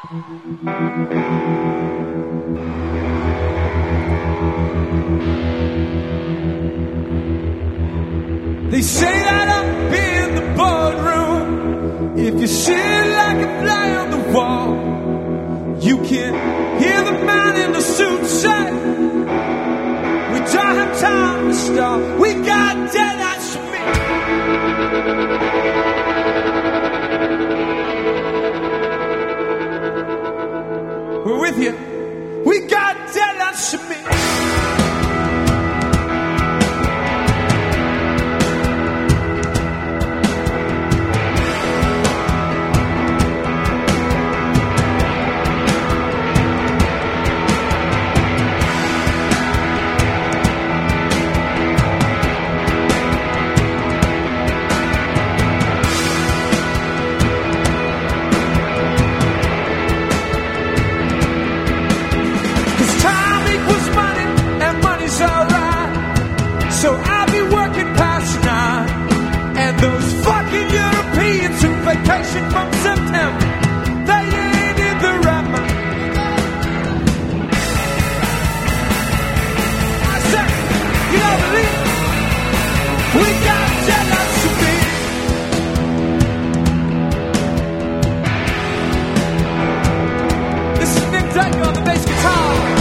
They say that up in the boardroom, if you sit like a fly on the wall, you can hear the man in the suit say, we don't have time to stop, we got deadlines to meet. We're with you. We got deadlines to meet. So I'll be working past 9. And those fucking Europeans who vacation from September, they ain't in the right mind. I said, you don't believe it? We got deadlines to meet. This is Nick Duggan on the bass guitar.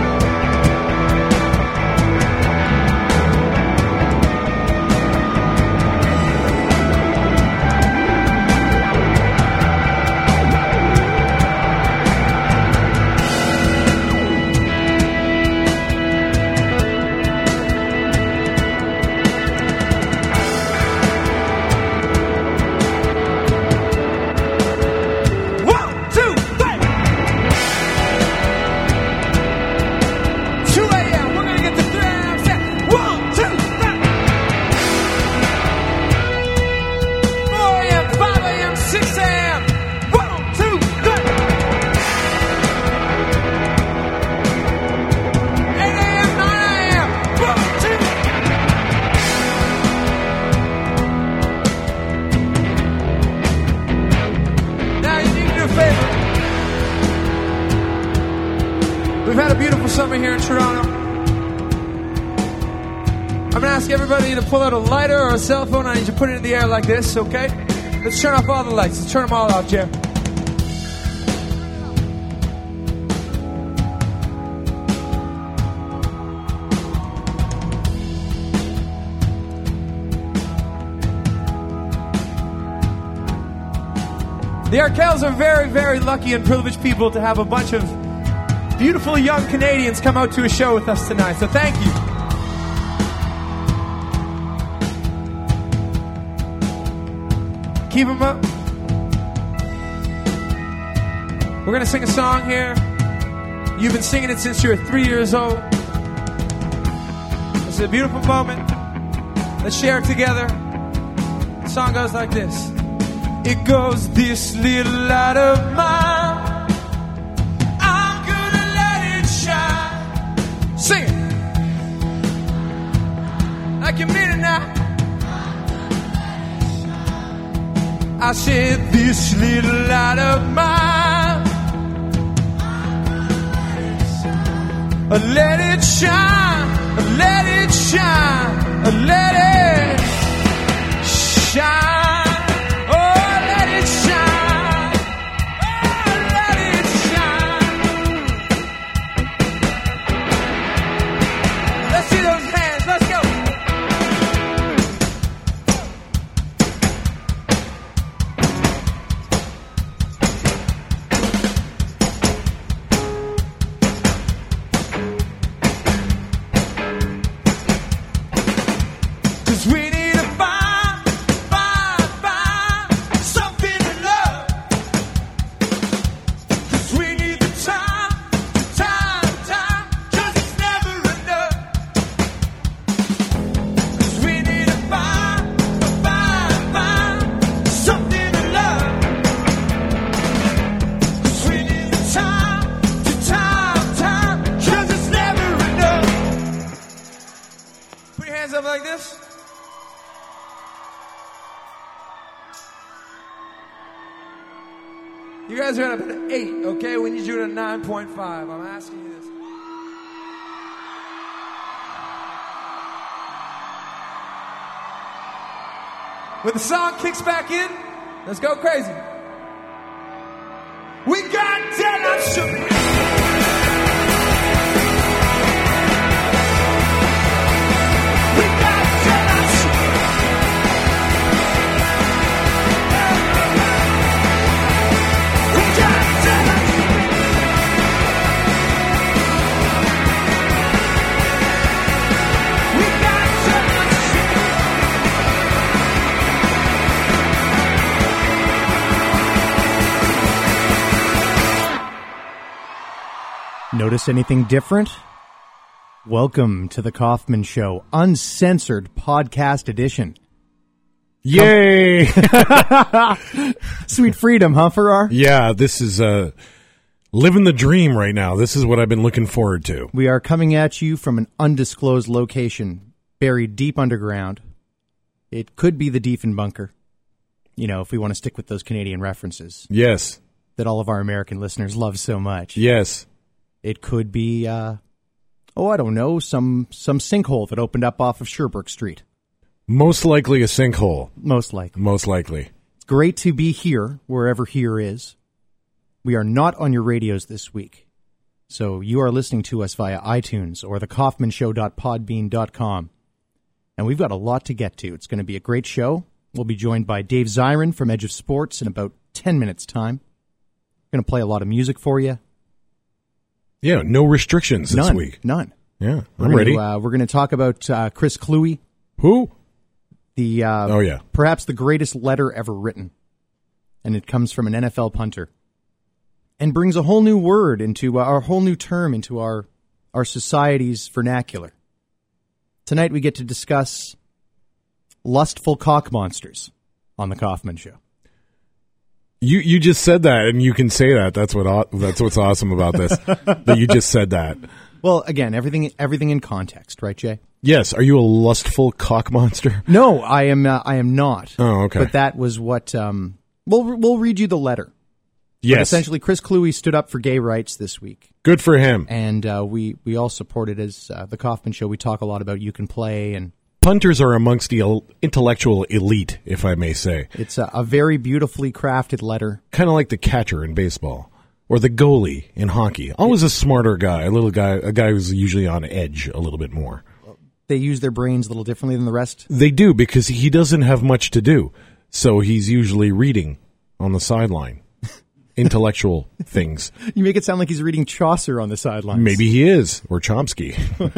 We've had a beautiful summer here in Toronto. I'm going to ask everybody to pull out a lighter or a cell phone. I need you to put it in the air like this, okay? Let's turn off all the lights. Let's turn them all off, Jeff. The Arkells are very, very lucky and privileged people to have a bunch of beautiful young Canadians come out to a show with us tonight, so thank you. Keep them up. We're going to sing a song here. You've been singing it since you were 3 years old. It's a beautiful moment. Let's share it together. The song goes like this. It goes, this little light of mine, sing it like you mean it now. I said, this little light of mine, let it shine, let it shine, let it shine. We need to find You guys are at an 8, okay? We need you at a 9.5. I'm asking you this. When the song kicks back in, let's go crazy. We got Taylor Swift. Notice anything different? Welcome to the Kaufman Show, uncensored podcast edition. Yay! Sweet freedom, huh, Farrar? Yeah, this is living the dream right now. This is what I've been looking forward to. We are coming at you from an undisclosed location, buried deep underground. It could be the Diefenbunker, you know, if we want to stick with those Canadian references. Yes. That all of our American listeners love so much. Yes. It could be, I don't know, some sinkhole that opened up off of Sherbrooke Street. Most likely a sinkhole. Most likely. Most likely. It's great to be here, wherever here is. We are not on your radios this week. So you are listening to us via iTunes or thekaufmanshow.podbean.com. And we've got a lot to get to. It's going to be a great show. We'll be joined by Dave Zirin from Edge of Sports in about 10 minutes' time. We're going to play a lot of music for you. Yeah, no restrictions this week. None. Yeah, I'm ready. We're going to talk about Chris Kluwe. Who? The perhaps the greatest letter ever written. And it comes from an NFL punter. And brings a whole new word into our whole new term into our society's vernacular. Tonight we get to discuss lustful cock monsters on the Kaufman Show. You just said that, and you can say that. That's what's awesome about this. That you just said that. Well, again, everything in context, right, Jay? Yes. Are you a lustful cock monster? No, I am not. Oh, okay. But that was what. We'll read you the letter. Yes. But essentially, Chris Kluwe stood up for gay rights this week. Good for him. And we all support it as the Kaufman Show. We talk a lot about You Can Play and. Punters are amongst the intellectual elite, if I may say. It's a very beautifully crafted letter. Kind of like the catcher in baseball or the goalie in hockey. Always a smarter guy, a guy who's usually on edge a little bit more. They use their brains a little differently than the rest? They do, because he doesn't have much to do. So he's usually reading on the sideline. Intellectual things. You make it sound like he's reading Chaucer on the sidelines. Maybe he is, or Chomsky.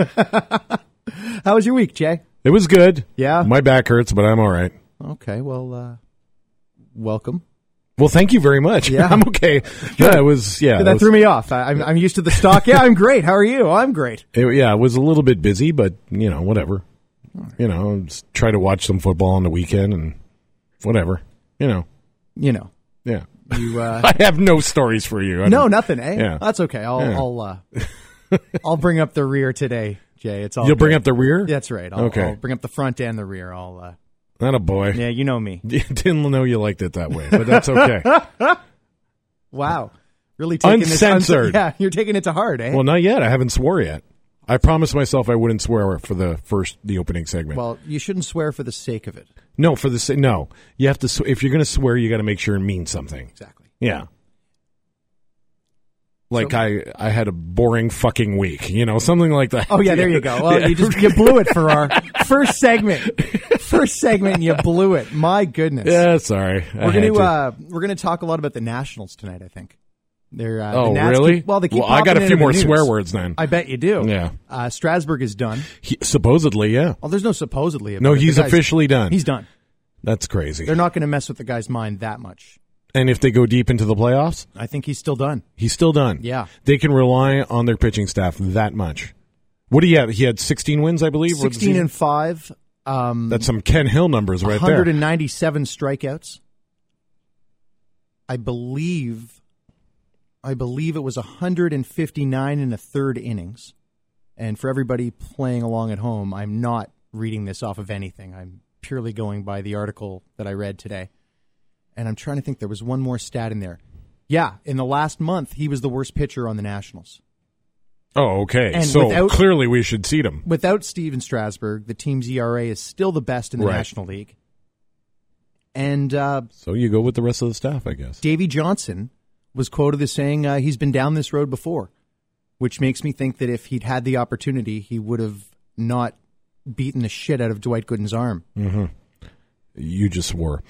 How was your week, Jay? It was good. Yeah? My back hurts, but I'm all right. Okay, well, welcome. Well, thank you very much. Yeah. I'm okay. Yeah, it was, That threw me off. I'm used to the stock. Yeah, I'm great. How are you? Oh, I'm great. It was a little bit busy, but, whatever. Right. Just try to watch some football on the weekend and whatever. Yeah. You, I have no stories for you. No, nothing, eh? Yeah. That's okay. I'll bring up the rear today, Jay. It's all You'll good. bring up the rear? That's right. I'll bring up the front and the rear. Not a boy. Yeah, you know me. Didn't know you liked it that way, but that's okay. Wow. Really taking Uncensored. Yeah, you're taking it to heart, eh? Well, not yet. I haven't swore yet. I promised myself I wouldn't swear for the opening segment. Well, you shouldn't swear for the sake of it. No, no. You have to. If you're going to swear, you got to make sure it means something. Exactly. Yeah. Like I had a boring fucking week, something like that. Oh yeah, there you go. Well, you blew it for our first segment. And you blew it. My goodness. Yeah, sorry. We're gonna talk a lot about the Nationals tonight. I think. They're the Nats really? They keep. Well, I got a few more news. Swear words then. I bet you do. Yeah. Strasburg is done. Supposedly, yeah. Well, there's no supposedly. No, he's officially done. He's done. That's crazy. They're not going to mess with the guy's mind that much. And if they go deep into the playoffs? I think he's still done. He's still done. Yeah. They can rely on their pitching staff that much. What do you have? He had 16 wins, I believe? 16-5. That's some Ken Hill numbers right 197 strikeouts. I believe it was 159 in the third innings. And for everybody playing along at home, I'm not reading this off of anything. I'm purely going by the article that I read today. And I'm trying to think, there was one more stat in there. Yeah, in the last month, he was the worst pitcher on the Nationals. Oh, okay. And so clearly we should seed him. Without Steven Strasburg, the team's ERA is still the best in the National League. And so you go with the rest of the staff, I guess. Davey Johnson was quoted as saying he's been down this road before, which makes me think that if he'd had the opportunity, he would have not beaten the shit out of Dwight Gooden's arm. Mm-hmm. You just swore.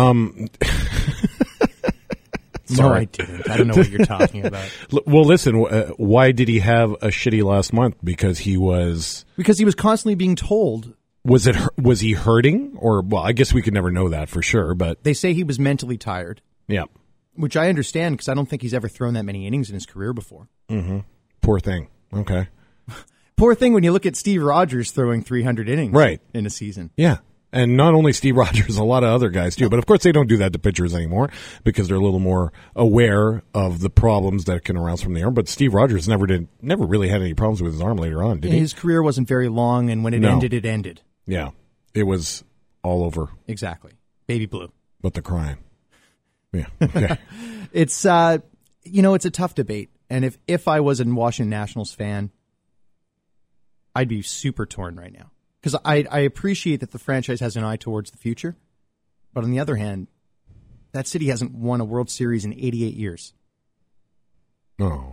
No, I didn't. I don't know what you're talking about. Well, listen, why did he have a shitty last month? Because he was constantly being told. Was he hurting? Or, well, I guess we could never know that for sure, but they say he was mentally tired. Yeah. Which I understand because I don't think he's ever thrown that many innings in his career before. Mm-hmm. Poor thing. Okay. Poor thing when you look at Steve Rogers throwing 300 innings in a season. Yeah. And not only Steve Rogers, a lot of other guys too. But of course they don't do that to pitchers anymore because they're a little more aware of the problems that can arouse from the arm. But Steve Rogers never really had any problems with his arm later on, did he? His career wasn't very long, and when it ended, it ended. Yeah. It was all over. Exactly. Baby blue. But the crime. Yeah. Okay. It's it's a tough debate. And if I was a Washington Nationals fan, I'd be super torn right now. Because I appreciate that the franchise has an eye towards the future. But on the other hand, that city hasn't won a World Series in 88 years. Oh.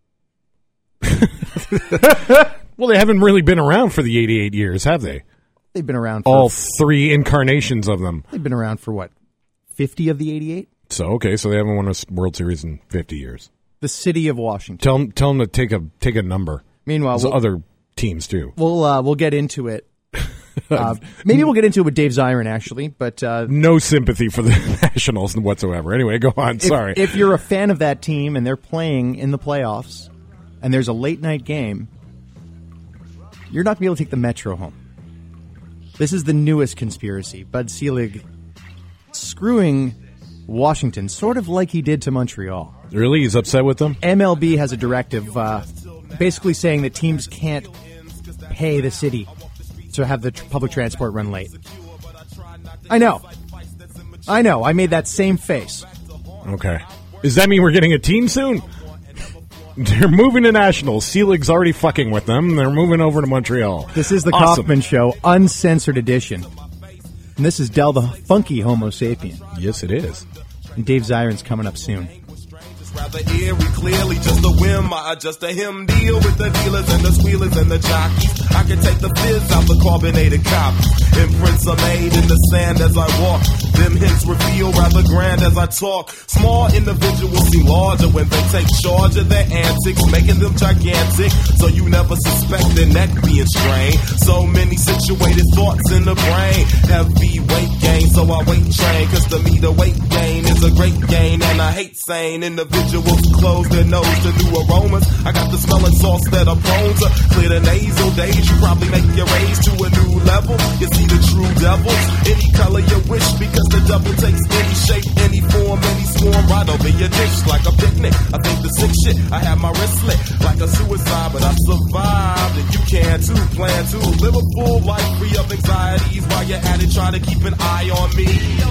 Well, they haven't really been around for the 88 years, have they? They've been around for... all three incarnations of them. They've been around for, 50 of the 88? So they haven't won a World Series in 50 years. The city of Washington. Tell them to take a number. Meanwhile... other teams, too. We'll get into it. Maybe we'll get into it with Dave Zirin, actually, but... no sympathy for the Nationals whatsoever. Anyway, go on. Sorry. If you're a fan of that team and they're playing in the playoffs and there's a late-night game, you're not going to be able to take the Metro home. This is the newest conspiracy. Bud Selig screwing Washington, sort of like he did to Montreal. Really? He's upset with them? MLB has a directive basically saying that teams can't pay the city to have the public transport run late. I know. I made that same face. Okay. Does that mean we're getting a team soon? They're moving to Nationals. Selig's already fucking with them. They're moving over to Montreal. This is the Kaufman Show, uncensored edition. And this is Del the Funky Homo Sapien. Yes, it is. And Dave Zirin's coming up soon. Rather eerie, clearly just a whim. I adjust a him deal with the dealers and the squealers and the jockeys. I can take the fizz out the carbonated copies. Imprints are made in the sand as I walk. Them hints reveal rather grand as I talk. Small individuals seem larger when they take charge of their antics, making them gigantic. So you never suspect their neck being strained. So many situated thoughts in the brain. Heavy weight gain, so I weight train. Cause to me the weight gain is a great gain. And I hate saying individuals close their nose to new aromas. I got the smelling sauce that I'm prone to. Clear the nasal days, you probably make your raise to a new level. You see the true devils, any color you wish, because the devil takes any shape, any form, any swarm. Right over your dish like a picnic. I think the sick shit, I have my wrist slit like a suicide, but I survived, and you can too. Plan to live a full life free of anxieties while you're at it, trying to keep an eye on me.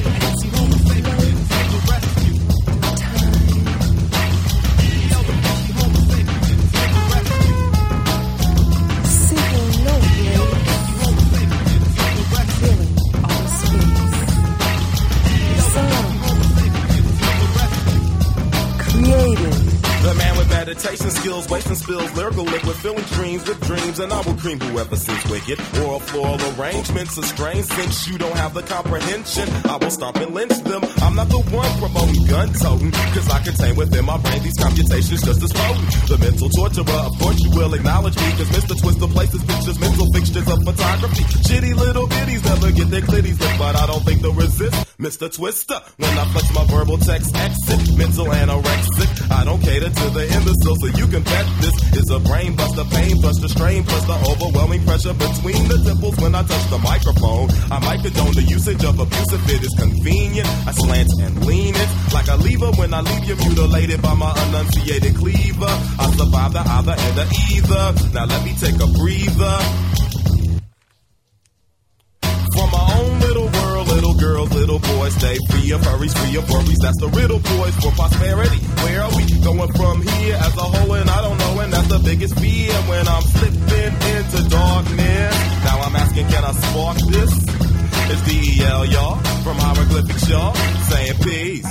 The man with meditation skills, wasting spills, lyrical liquid, filling dreams with dreams, and I will cream whoever sins wicked. Or floral arrangements of strange, since you don't have the comprehension, I will stomp and lynch them. I'm not the one promoting gun-toting, cause I contain within my brain these computations just as potent. The mental torturer, of course you will acknowledge me, cause Mr. Twister places pictures, mental fixtures of photography. Shitty little bitties never get their clitties lit, but I don't think they'll resist Mr. Twister. When I flex my verbal text exit, mental anorexic, I don't cater to the imbecile, so you can bet this is a brain buster, pain buster, strain plus the overwhelming pressure between the temples when I touch the microphone. I might condone the usage of abuse if it is convenient. I slant and lean it like a lever when I leave you mutilated by my enunciated cleaver. I survive the either and the either. Now let me take a breather. From my own little world, little girls, little boys, stay free of hurries, free of worries. That's the riddle, boys, for prosperity. Where are we going from here as a whole? And I don't know, and that's the biggest fear when I'm slipping into darkness. Now I'm asking, can I spark this? It's DEL, y'all, from Hieroglyphics, y'all, saying peace.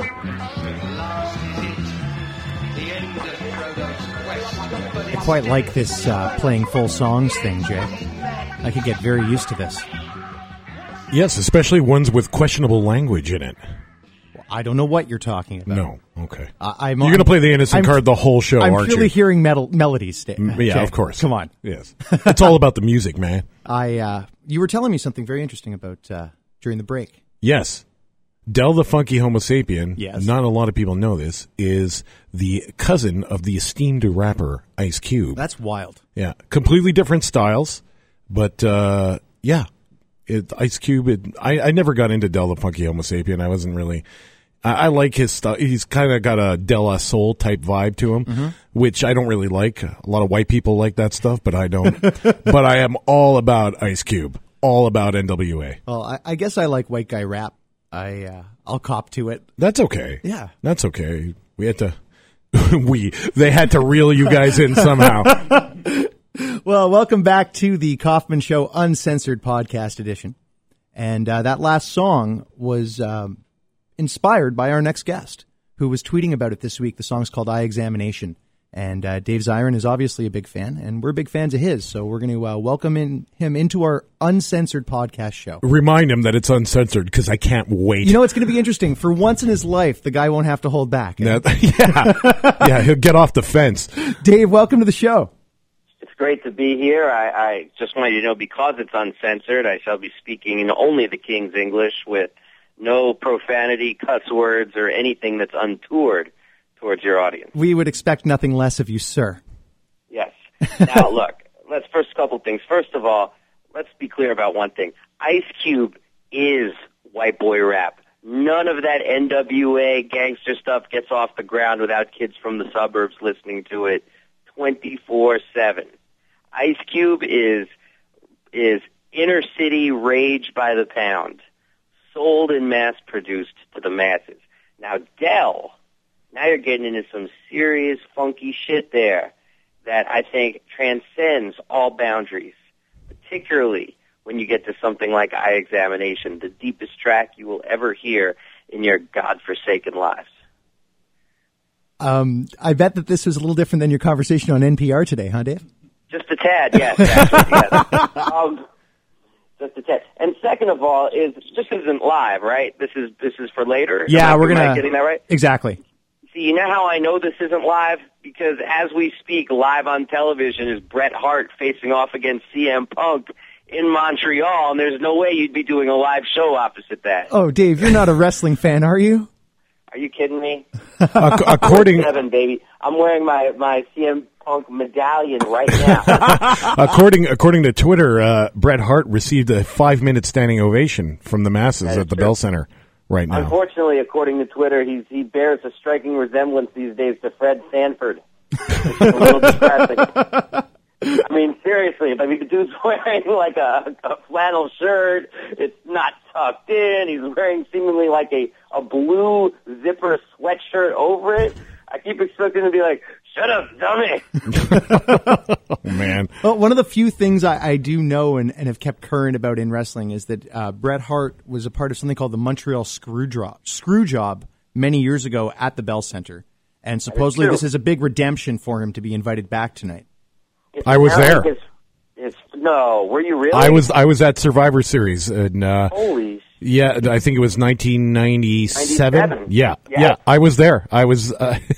I quite like this playing full songs thing, Jay. I could get very used to this. Yes, especially ones with questionable language in it. I don't know what you're talking about. No, okay. You're going to play the innocent card the whole show, aren't you? I'm purely hearing melodies, Jay. Yeah, of course. Come on. Yes. It's all about the music, man. You were telling me something very interesting about during the break. Yes. Del the Funky Homo Sapien, yes. Not a lot of people know this, is the cousin of the esteemed rapper Ice Cube. That's wild. Yeah. Completely different styles, but yeah. Ice Cube, I never got into Del the Funky Homo Sapien. I wasn't really... I like his stuff. He's kind of got a De La Soul type vibe to him, which I don't really like. A lot of white people like that stuff, but I don't. But I am all about Ice Cube, all about NWA. Well, I guess I like white guy rap. I'll cop to it. That's okay. Yeah. That's okay. We had to... They had to reel you guys in somehow. Well, welcome back to the Kaufman Show Uncensored Podcast Edition. And that last song was inspired by our next guest, who was tweeting about it this week. The song's called Eye Examination. And Dave Zirin is obviously a big fan, and we're big fans of his. So we're going to welcome him into our Uncensored Podcast Show. Remind him that it's uncensored, because I can't wait. You know, it's going to be interesting. For once in his life, the guy won't have to hold back. Yeah, he'll get off the fence. Dave, welcome to the show. It's great to be here. I just want you to know, because it's uncensored, I shall be speaking in only the King's English with no profanity, cuss words, or anything that's untoward towards your audience. We would expect nothing less of you, sir. Yes. Now, look, let's first couple things. First of all, let's be clear about one thing. Ice Cube is white boy rap. None of that NWA gangster stuff gets off the ground without kids from the suburbs listening to it 24/7. Ice Cube is inner city rage by the pound, sold and mass-produced to the masses. Now, Del, now you're getting into some serious funky shit there that I think transcends all boundaries, particularly when you get to something like Eye Examination, the deepest track you will ever hear in your godforsaken lives. I bet that this was a little different than your conversation on NPR today, huh, Dave? Just a tad, yes. Yes. Just a tad. And second of all, this isn't live, right? This is for later. Yeah, am I getting that right? Exactly. See, you know how I know this isn't live? Because as we speak, live on television is Bret Hart facing off against CM Punk in Montreal, and there's no way you'd be doing a live show opposite that. Oh, Dave, you're not a wrestling fan, are you? Are you kidding me? According, 7, baby. I'm wearing my CM Punk medallion right now. according to Twitter, Bret Hart received a 5-minute standing ovation from the masses at the Bell Center right now. Unfortunately, according to Twitter, he bears a striking resemblance these days to Fred Sanford. It's a little depressing. I mean, seriously, the dude's wearing like a flannel shirt. It's not tucked in. He's wearing seemingly like a blue zipper sweatshirt over it. I keep expecting to be like, shut up, dummy. Oh, man. Well, one of the few things I do know and have kept current about in wrestling is that Bret Hart was a part of something called the Montreal Screw Job many years ago at the Bell Center. And supposedly this is a big redemption for him to be invited back tonight. I was there. No, were you really? I was at Survivor Series. And, holy. Yeah, I think it was 1997. Yeah, I was there. I was.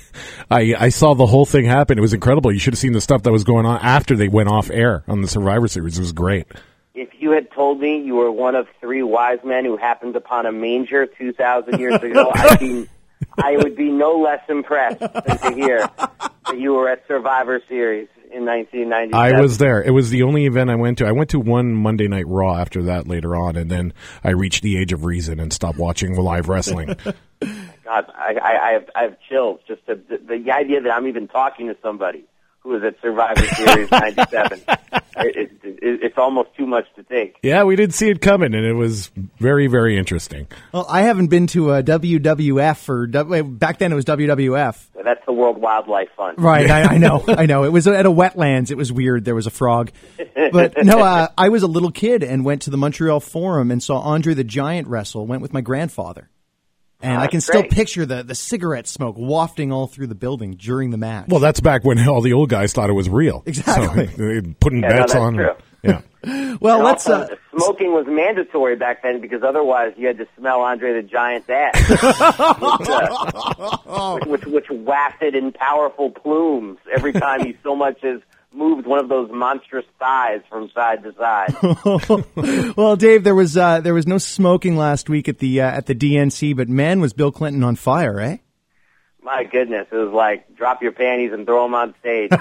I saw the whole thing happen. It was incredible. You should have seen the stuff that was going on after they went off air on the Survivor Series. It was great. If you had told me you were one of 3 wise men who happened upon a manger 2,000 years ago, I would be no less impressed than to hear that you were at Survivor Series in 1997. I was there. It was the only event I went to. I went to one Monday Night Raw after that later on, and then I reached the age of reason and stopped watching live wrestling. God, I have chills. Just the idea that I'm even talking to somebody who was at Survivor Series 97. It's almost too much to take. Yeah, we did see it coming, and it was very, very interesting. Well, I haven't been to a WWF back then it was WWF. That's the World Wildlife Fund. Right, I know. It was at a wetlands. It was weird. There was a frog. But no, I was a little kid and went to the Montreal Forum and saw Andre the Giant wrestle, went with my grandfather. And I can still picture the cigarette smoke wafting all through the building during the match. Well, that's back when all the old guys thought it was real. Exactly. So, putting bets on. True. Yeah. Well, let's. Smoking was mandatory back then because otherwise you had to smell Andre the Giant's ass, which wafted in powerful plumes every time he so much as moved one of those monstrous thighs from side to side. Well, Dave, there was no smoking last week at the DNC, but man, was Bill Clinton on fire, eh? My goodness, it was like drop your panties and throw them on stage.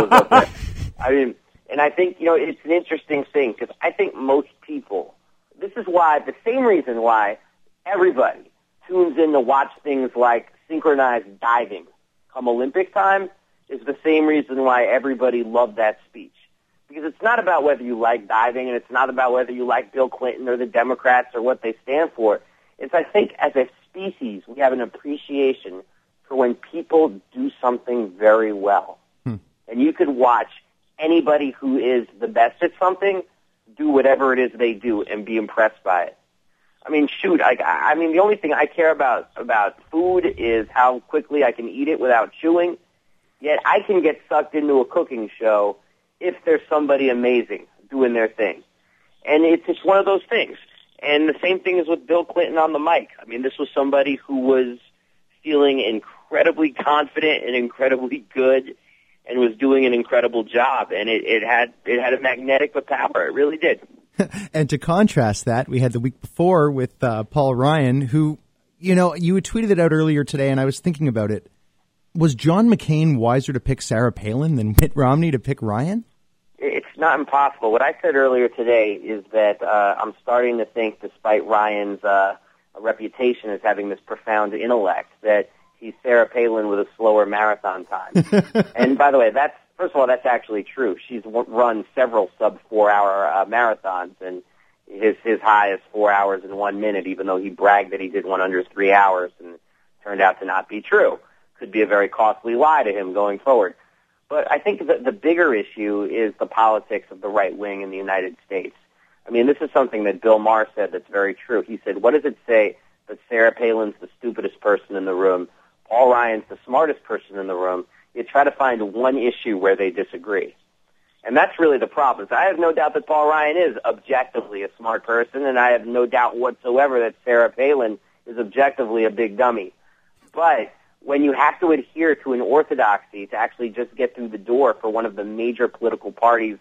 I mean, and I think it's an interesting thing because I think most people. This is why the same reason why everybody tunes in to watch things like synchronized diving come Olympic time. Is the same reason why everybody loved that speech. Because it's not about whether you like diving, and it's not about whether you like Bill Clinton or the Democrats or what they stand for. It's, I think, as a species, we have an appreciation for when people do something very well. And you could watch anybody who is the best at something do whatever it is they do and be impressed by it. I mean, shoot, I mean, the only thing I care about food is how quickly I can eat it without chewing. Yet I can get sucked into a cooking show if there's somebody amazing doing their thing. And it's one of those things. And the same thing is with Bill Clinton on the mic. I mean, this was somebody who was feeling incredibly confident and incredibly good and was doing an incredible job. And it had a magnetic power. It really did. And to contrast that, we had the week before with Paul Ryan, who, you had tweeted it out earlier today, and I was thinking about it. Was John McCain wiser to pick Sarah Palin than Mitt Romney to pick Ryan? It's not impossible. What I said earlier today is that I'm starting to think, despite Ryan's reputation as having this profound intellect, that he's Sarah Palin with a slower marathon time. And by the way, first of all, that's actually true. She's run several sub-4-hour marathons, and his high is 4 hours and 1 minute, even though he bragged that he did one under 3 hours, and it turned out to not be true. Could be a very costly lie to him going forward. But I think the bigger issue is the politics of the right wing in the United States. I mean, this is something that Bill Maher said that's very true. He said, what does it say that Sarah Palin's the stupidest person in the room, Paul Ryan's the smartest person in the room? You try to find one issue where they disagree. And that's really the problem. So I have no doubt that Paul Ryan is objectively a smart person, and I have no doubt whatsoever that Sarah Palin is objectively a big dummy. But when you have to adhere to an orthodoxy to actually just get through the door for one of the major political parties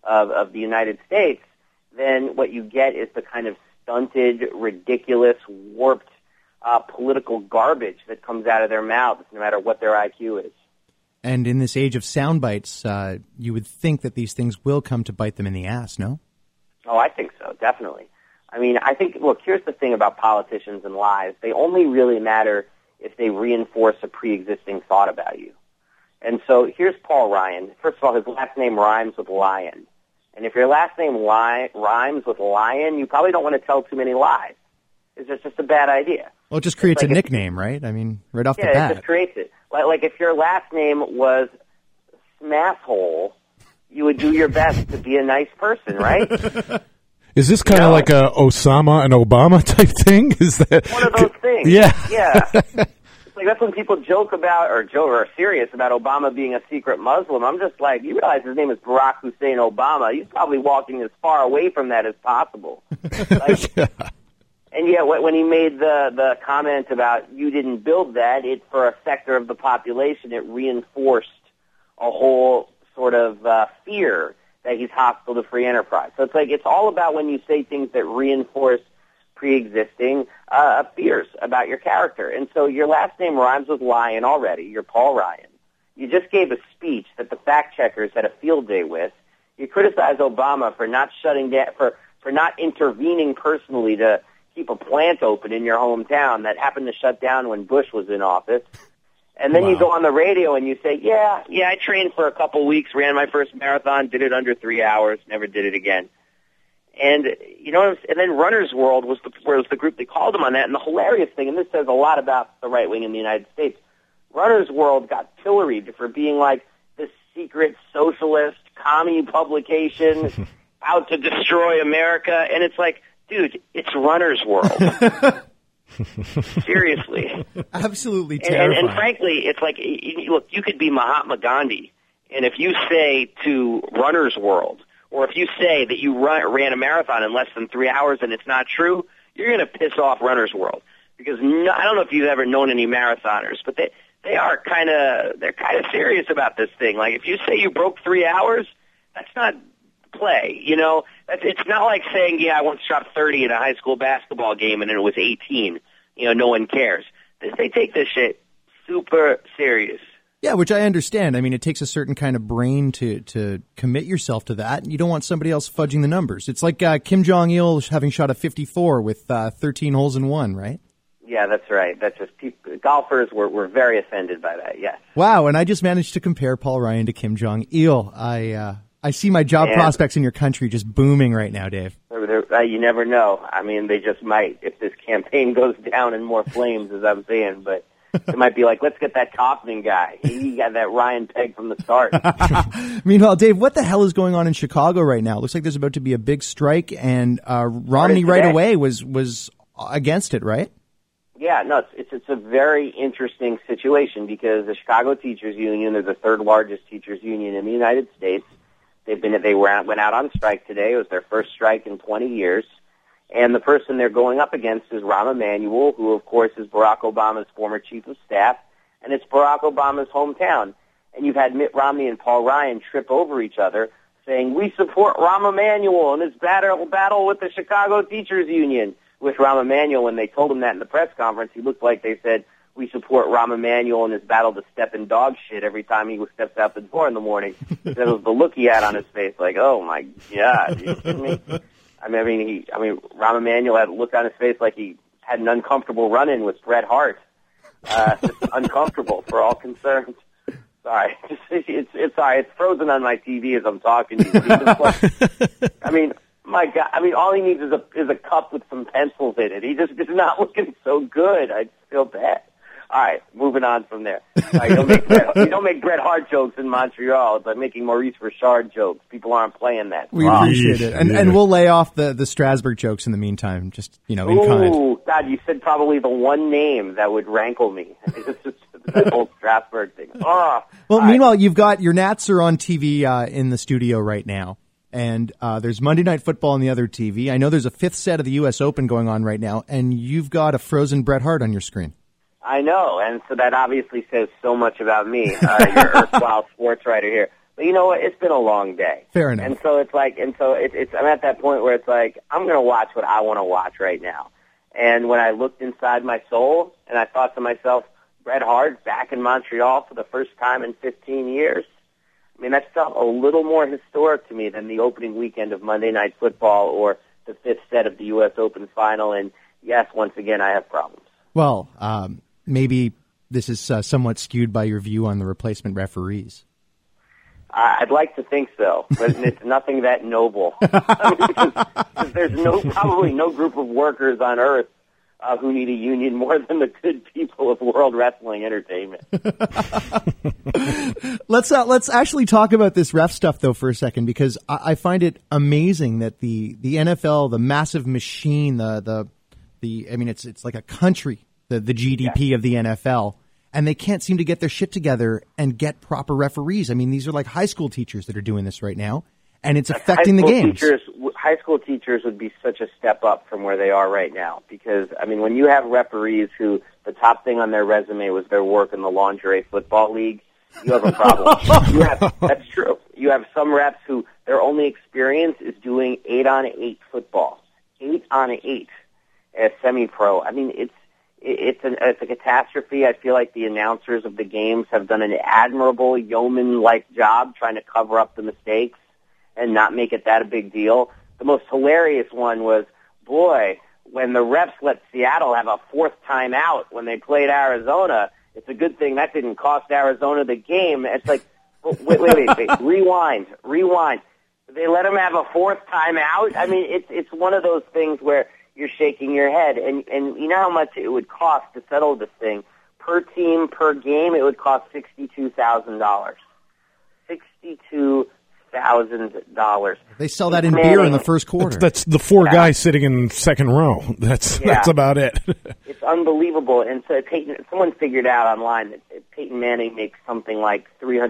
of the United States, then what you get is the kind of stunted, ridiculous, warped political garbage that comes out of their mouths, no matter what their IQ is. And in this age of sound bites, you would think that these things will come to bite them in the ass, no? Oh, I think so, definitely. I mean, I think, look, here's the thing about politicians and lies. They only really matter if they reinforce a pre-existing thought about you. And so here's Paul Ryan. First of all, his last name rhymes with lion. And if your last name rhymes with lion, you probably don't want to tell too many lies. It's just a bad idea. Well, it just creates a nickname, right? I mean, right off the bat. Yeah, it just creates it. Like if your last name was Smasshole, you would do your best to be a nice person, right? Is this kind of like a Osama and Obama type thing? Is that one of those things? Yeah. It's like that's when people joke about or are serious about Obama being a secret Muslim. I'm just like, you realize his name is Barack Hussein Obama. He's probably walking as far away from that as possible. And yet, when he made the comment about you didn't build that, for a sector of the population, it reinforced a whole sort of fear that he's hostile to free enterprise. So it's all about when you say things that reinforce pre-existing fears about your character. And so your last name rhymes with lion already. You're Paul Ryan. You just gave a speech that the fact checkers had a field day with. You criticize Obama for not shutting down, for not intervening personally to keep a plant open in your hometown that happened to shut down when Bush was in office. And then you go on the radio and you say, yeah, I trained for a couple weeks, ran my first marathon, did it under 3 hours, never did it again. And and then Runner's World was the group that called him on that. And the hilarious thing, and this says a lot about the right wing in the United States, Runner's World got pilloried for being like this secret socialist commie publication out to destroy America. And it's like, dude, it's Runner's World. Seriously. Absolutely terrifying. And frankly, it's like, look, you could be Mahatma Gandhi, and if you say to Runner's World, or if you say that you ran a marathon in less than 3 hours and it's not true, you're going to piss off Runner's World. Because I don't know if you've ever known any marathoners, but they're kind of serious about this thing. Like, if you say you broke 3 hours, that's not play, it's not like saying, I once shot 30 in a high school basketball game and it was 18. No one cares. They take this shit super serious. Yeah, which I understand. I mean, it takes a certain kind of brain to commit yourself to that. You don't want somebody else fudging the numbers. It's like Kim Jong-il having shot a 54 with 13 holes in one, right? Yeah, that's right. That's just golfers were very offended by that, yes. Wow, and I just managed to compare Paul Ryan to Kim Jong-il. I see my job prospects in your country just booming right now, Dave. You never know. I mean, they just might if this campaign goes down in more flames, as I'm saying. But it might be like, let's get that Kaufman guy. He got that Ryan Pegg from the start. Meanwhile, Dave, what the hell is going on in Chicago right now? It looks like there's about to be a big strike, and Romney right away was against it, right? Yeah, no, it's a very interesting situation because the Chicago Teachers Union is the third largest teachers union in the United States. They went out on strike today. It was their first strike in 20 years. And the person they're going up against is Rahm Emanuel, who, of course, is Barack Obama's former chief of staff, and it's Barack Obama's hometown. And you've had Mitt Romney and Paul Ryan trip over each other, saying, we support Rahm Emanuel in his battle with the Chicago Teachers Union. With Rahm Emanuel, when they told him that in the press conference, he looked like they said, we support Rahm Emanuel in his battle to step in dog shit every time he steps out the door in the morning. That was the look he had on his face, like, oh my God, you kidding me? I mean, Rahm Emanuel had a look on his face like he had an uncomfortable run-in with Bret Hart. Just uncomfortable for all concerned. Sorry, it's frozen on my TV as I'm talking to you. I mean, my God, all he needs is a cup with some pencils in it. He just is not looking so good. I just feel bad. All right, moving on from there. Right, you don't make Bret Hart jokes in Montreal. It's like making Maurice Richard jokes. People aren't playing that. We appreciate it. And we'll lay off the Strasburg jokes in the meantime, just, in kind. Ooh, God, you said probably the one name that would rankle me. It's just the whole Strasburg thing. Oh, well, meanwhile, you've got your Nats are on TV in the studio right now. And there's Monday Night Football on the other TV. I know there's a fifth set of the U.S. Open going on right now, and you've got a frozen Bret Hart on your screen. I know, and so that obviously says so much about me, your erstwhile sports writer here. But you know what? It's been a long day. Fair enough. And so I'm at that point where it's like, I'm going to watch what I want to watch right now. And when I looked inside my soul and I thought to myself, Bret Hart back in Montreal for the first time in 15 years, I mean, that felt a little more historic to me than the opening weekend of Monday Night Football or the fifth set of the U.S. Open final. And yes, once again, I have problems. Well, maybe this is somewhat skewed by your view on the replacement referees. I'd like to think so, but it's nothing that noble. Because there's probably no group of workers on Earth who need a union more than the good people of World Wrestling Entertainment. Let's actually talk about this ref stuff though for a second, because I find it amazing that the NFL, the massive machine, it's like a country. The GDP of the NFL, and they can't seem to get their shit together and get proper referees. I mean, these are like high school teachers that are doing this right now, and it's affecting the games. High school teachers would be such a step up from where they are right now, because, I mean, when you have referees who the top thing on their resume was their work in the Lingerie Football League, you have a problem. That's true. You have some refs who their only experience is doing 8-on-8 football. 8-on-8 as semi-pro. I mean, it's a catastrophe. I feel like the announcers of the games have done an admirable yeoman-like job trying to cover up the mistakes and not make it that a big deal. The most hilarious one was, boy, when the refs let Seattle have a fourth timeout when they played Arizona, It's a good thing that didn't cost Arizona the game. It's like, wait, rewind. They let him have a fourth timeout. I mean, it's one of those things where you're shaking your head, and you know how much it would cost to settle this thing per team per game. It would cost $62,000. $62,000. They sell that in beer in the first quarter. That's the four guys sitting in second row. That's about it. It's unbelievable. And so someone figured out online that Peyton Manning makes something like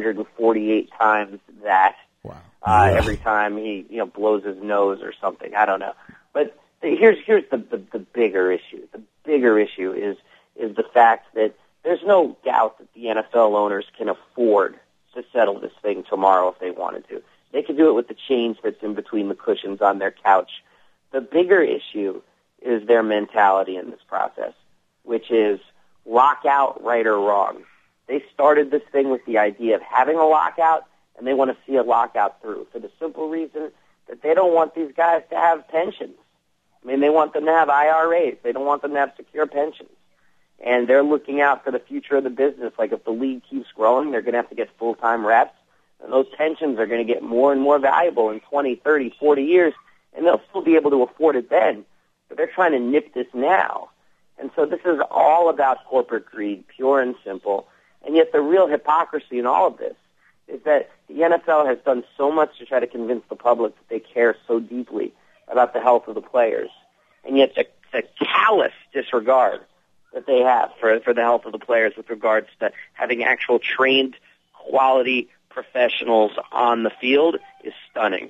348 times that. Wow. Every time he blows his nose or something. I don't know. But here's the bigger issue. The bigger issue is the fact that there's no doubt that the NFL owners can afford to settle this thing tomorrow if they wanted to. They could do it with the change that's in between the cushions on their couch. The bigger issue is their mentality in this process, which is lockout, right or wrong. They started this thing with the idea of having a lockout, and they want to see a lockout through for the simple reason that they don't want these guys to have pensions. I mean, they want them to have IRAs. They don't want them to have secure pensions. And they're looking out for the future of the business. Like, if the league keeps growing, they're going to have to get full-time reps, and those pensions are going to get more and more valuable in 20, 30, 40 years, and they'll still be able to afford it then. But they're trying to nip this now. And so this is all about corporate greed, pure and simple. And yet the real hypocrisy in all of this is that the NFL has done so much to try to convince the public that they care so deeply about the health of the players. And yet the callous disregard that they have for the health of the players with regards to having actual trained, quality professionals on the field is stunning.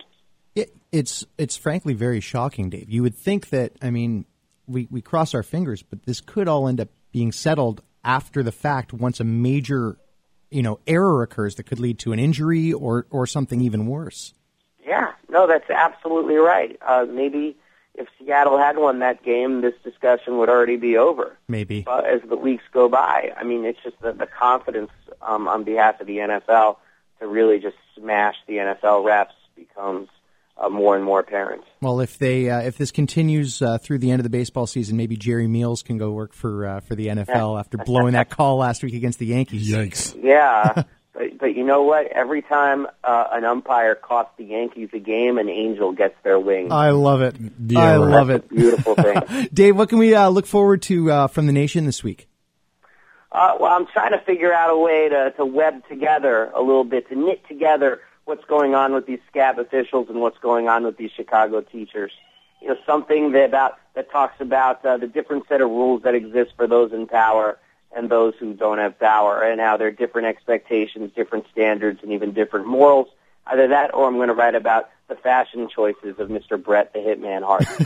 It's frankly very shocking, Dave. You would think that, I mean, we cross our fingers, but this could all end up being settled after the fact once a major error occurs that could lead to an injury or something even worse. Yeah, no, that's absolutely right. Maybe if Seattle had won that game, this discussion would already be over. Maybe. As the weeks go by. I mean, it's just the confidence on behalf of the NFL to really just smash the NFL refs becomes more and more apparent. Well, if this continues through the end of the baseball season, maybe Jerry Meals can go work for the NFL after blowing that call last week against the Yankees. Yikes! Yeah, but you know what? Every time an umpire costs the Yankees a game, an angel gets their wings. I love it. Yeah, I love it. Beautiful thing. Dave, what can we look forward to from the nation this week? Well, I'm trying to figure out a way to web together a little bit, to knit together what's going on with these scab officials and what's going on with these Chicago teachers. Something that talks about the different set of rules that exist for those in power and those who don't have power, and how there are different expectations, different standards, and even different morals. Either that, or I'm going to write about the fashion choices of Mr. Bret the Hitman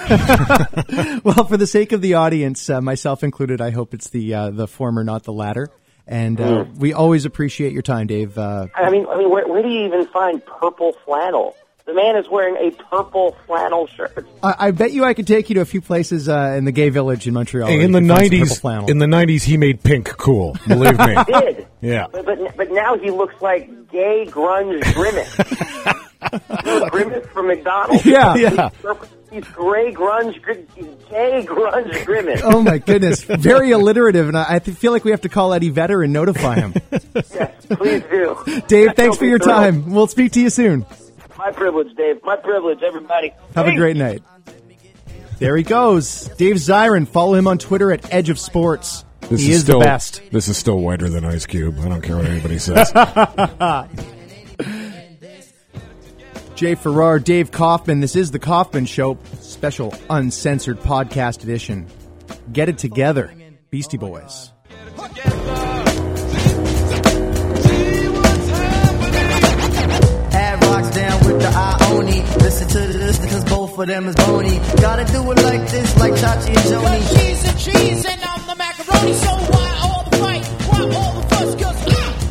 Hart. Well, for the sake of the audience, myself included, I hope it's the former, not the latter. And we always appreciate your time, Dave. I mean, where do you even find purple flannel? The man is wearing a purple flannel shirt. I bet you I could take you to a few places in the gay village in Montreal. In the 90s, he made pink cool. Believe me. He did. Yeah. But now he looks like gay grunge Grimace. Grimace from McDonald's. Yeah. He's gay grunge Grimace. Oh my goodness, very alliterative, and I feel like we have to call Eddie Vedder and notify him. Yes, please do. Dave, thanks for your time. We'll speak to you soon. My privilege, Dave. My privilege, everybody. Have a great night. There he goes. Dave Zirin. Follow him on Twitter at Edge of Sports. He is the best. This is still whiter than Ice Cube. I don't care what anybody says. Jay Farrar, Dave Kaufman. This is The Kaufman Show, special uncensored podcast edition. Get it together, Beastie Boys. Down with the Ioni. Listen to this because both of them is bony. Gotta do it like this, like Chachi and Joni. Cause she's the cheese and I'm the macaroni. So why all the fight? Why all the fuss? Cause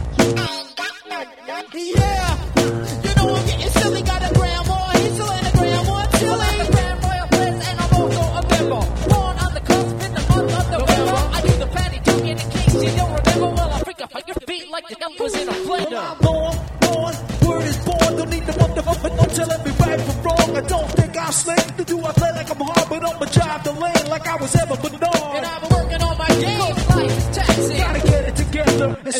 yeah, you know I'm getting silly. Got a grandma, he's still in the grandma chili. I'm the grand royal prince and I'm also a member. Born on the cusp in the month of November. I do the fatty tongue in the case you don't remember. Well, I freak up on your feet like the numbers in a blender. Word is born, don't need the motherfucker, don't tell me right from wrong. I don't think I'm slick, to do I play like I'm hard, but I'ma drive the lane like I was ever Bernard. And I've been working on my game, life is taxing. Gotta get it together.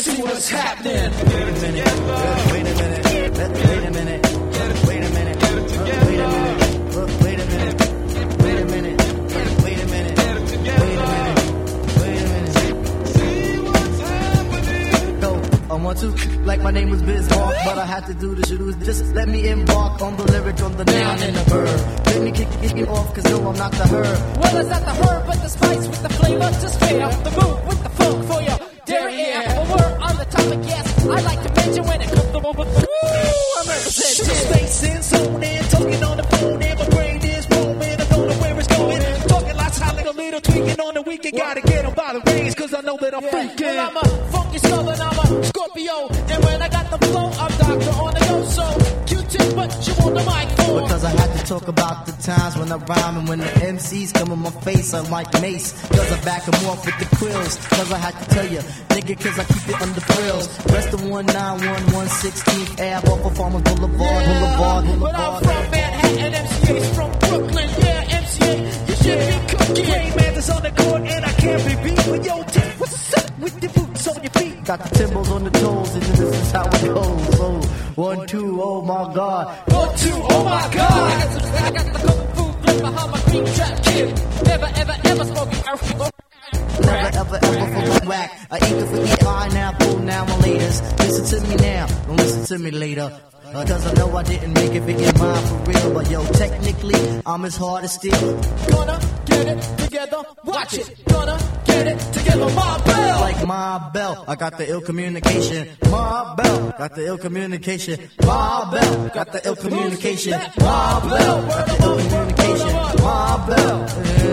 and see what's happening. Wait a minute. Wait a minute. Wait a minute. Wait a minute. Wait a minute. Wait a minute. Wait a minute. Wait a minute. Wait a minute. See what's happening. Yo, I want to, like my name was Bismarck, but I had to do the shit. Was just let me embark on the lyric, on the noun and the verb. Let me kick it off, cause no, I'm not the herb. Well, it's not the herb, but the spice with the flavor. Just fade up the move with the funk for your dairy air. A word on the topic, yes. I like to mention when it comes to over. I'm representing. Space in zone and talking on the phone, and my brain is roaming. I don't know where it's going. Talking lots high, like a little tweaking on the weekend. Gotta get them by the reins, cause I know that I'm freaking. Well, I'm a funky southern, I'm a Scorpio. And when I got the flow, I'm Dr. on the go. So Q-tip, but you want the mic for. Because I had to talk about the times when I rhyme and when the MCs come in my face, I'm like Mace. Cause I back them off with the quills. Cause I had to tell you, nigga, cause I keep it under frills. Rest of 191, 116th Ave off of Farmers Boulevard, Boulevard. But I'm from Manhattan, MCA's from Brooklyn. Yeah, MCA, you should be cooking. Rain man is on the court and I can't be beat. But yo, Tip, what's up with your boots on your feet? Got the timbals on the toes, and this is how it goes. So, 1, 2, oh my God. 1, 2, oh my God. I got the kung fu flip behind my cream trap kid. Never, ever, ever smoking earth. Never, ever, ever for whack. I eat the for pineapple, now my laters. Listen to me now, don't listen to me later. Cause I know I didn't make it big in mine for real. But yo, technically, I'm as hard as steel. Gonna get it together, watch it. Gonna get it together, my bell. Like my bell, I got the ill communication. My bell, got the ill communication. My bell, got the ill communication. My bell, got the ill communication. My bell.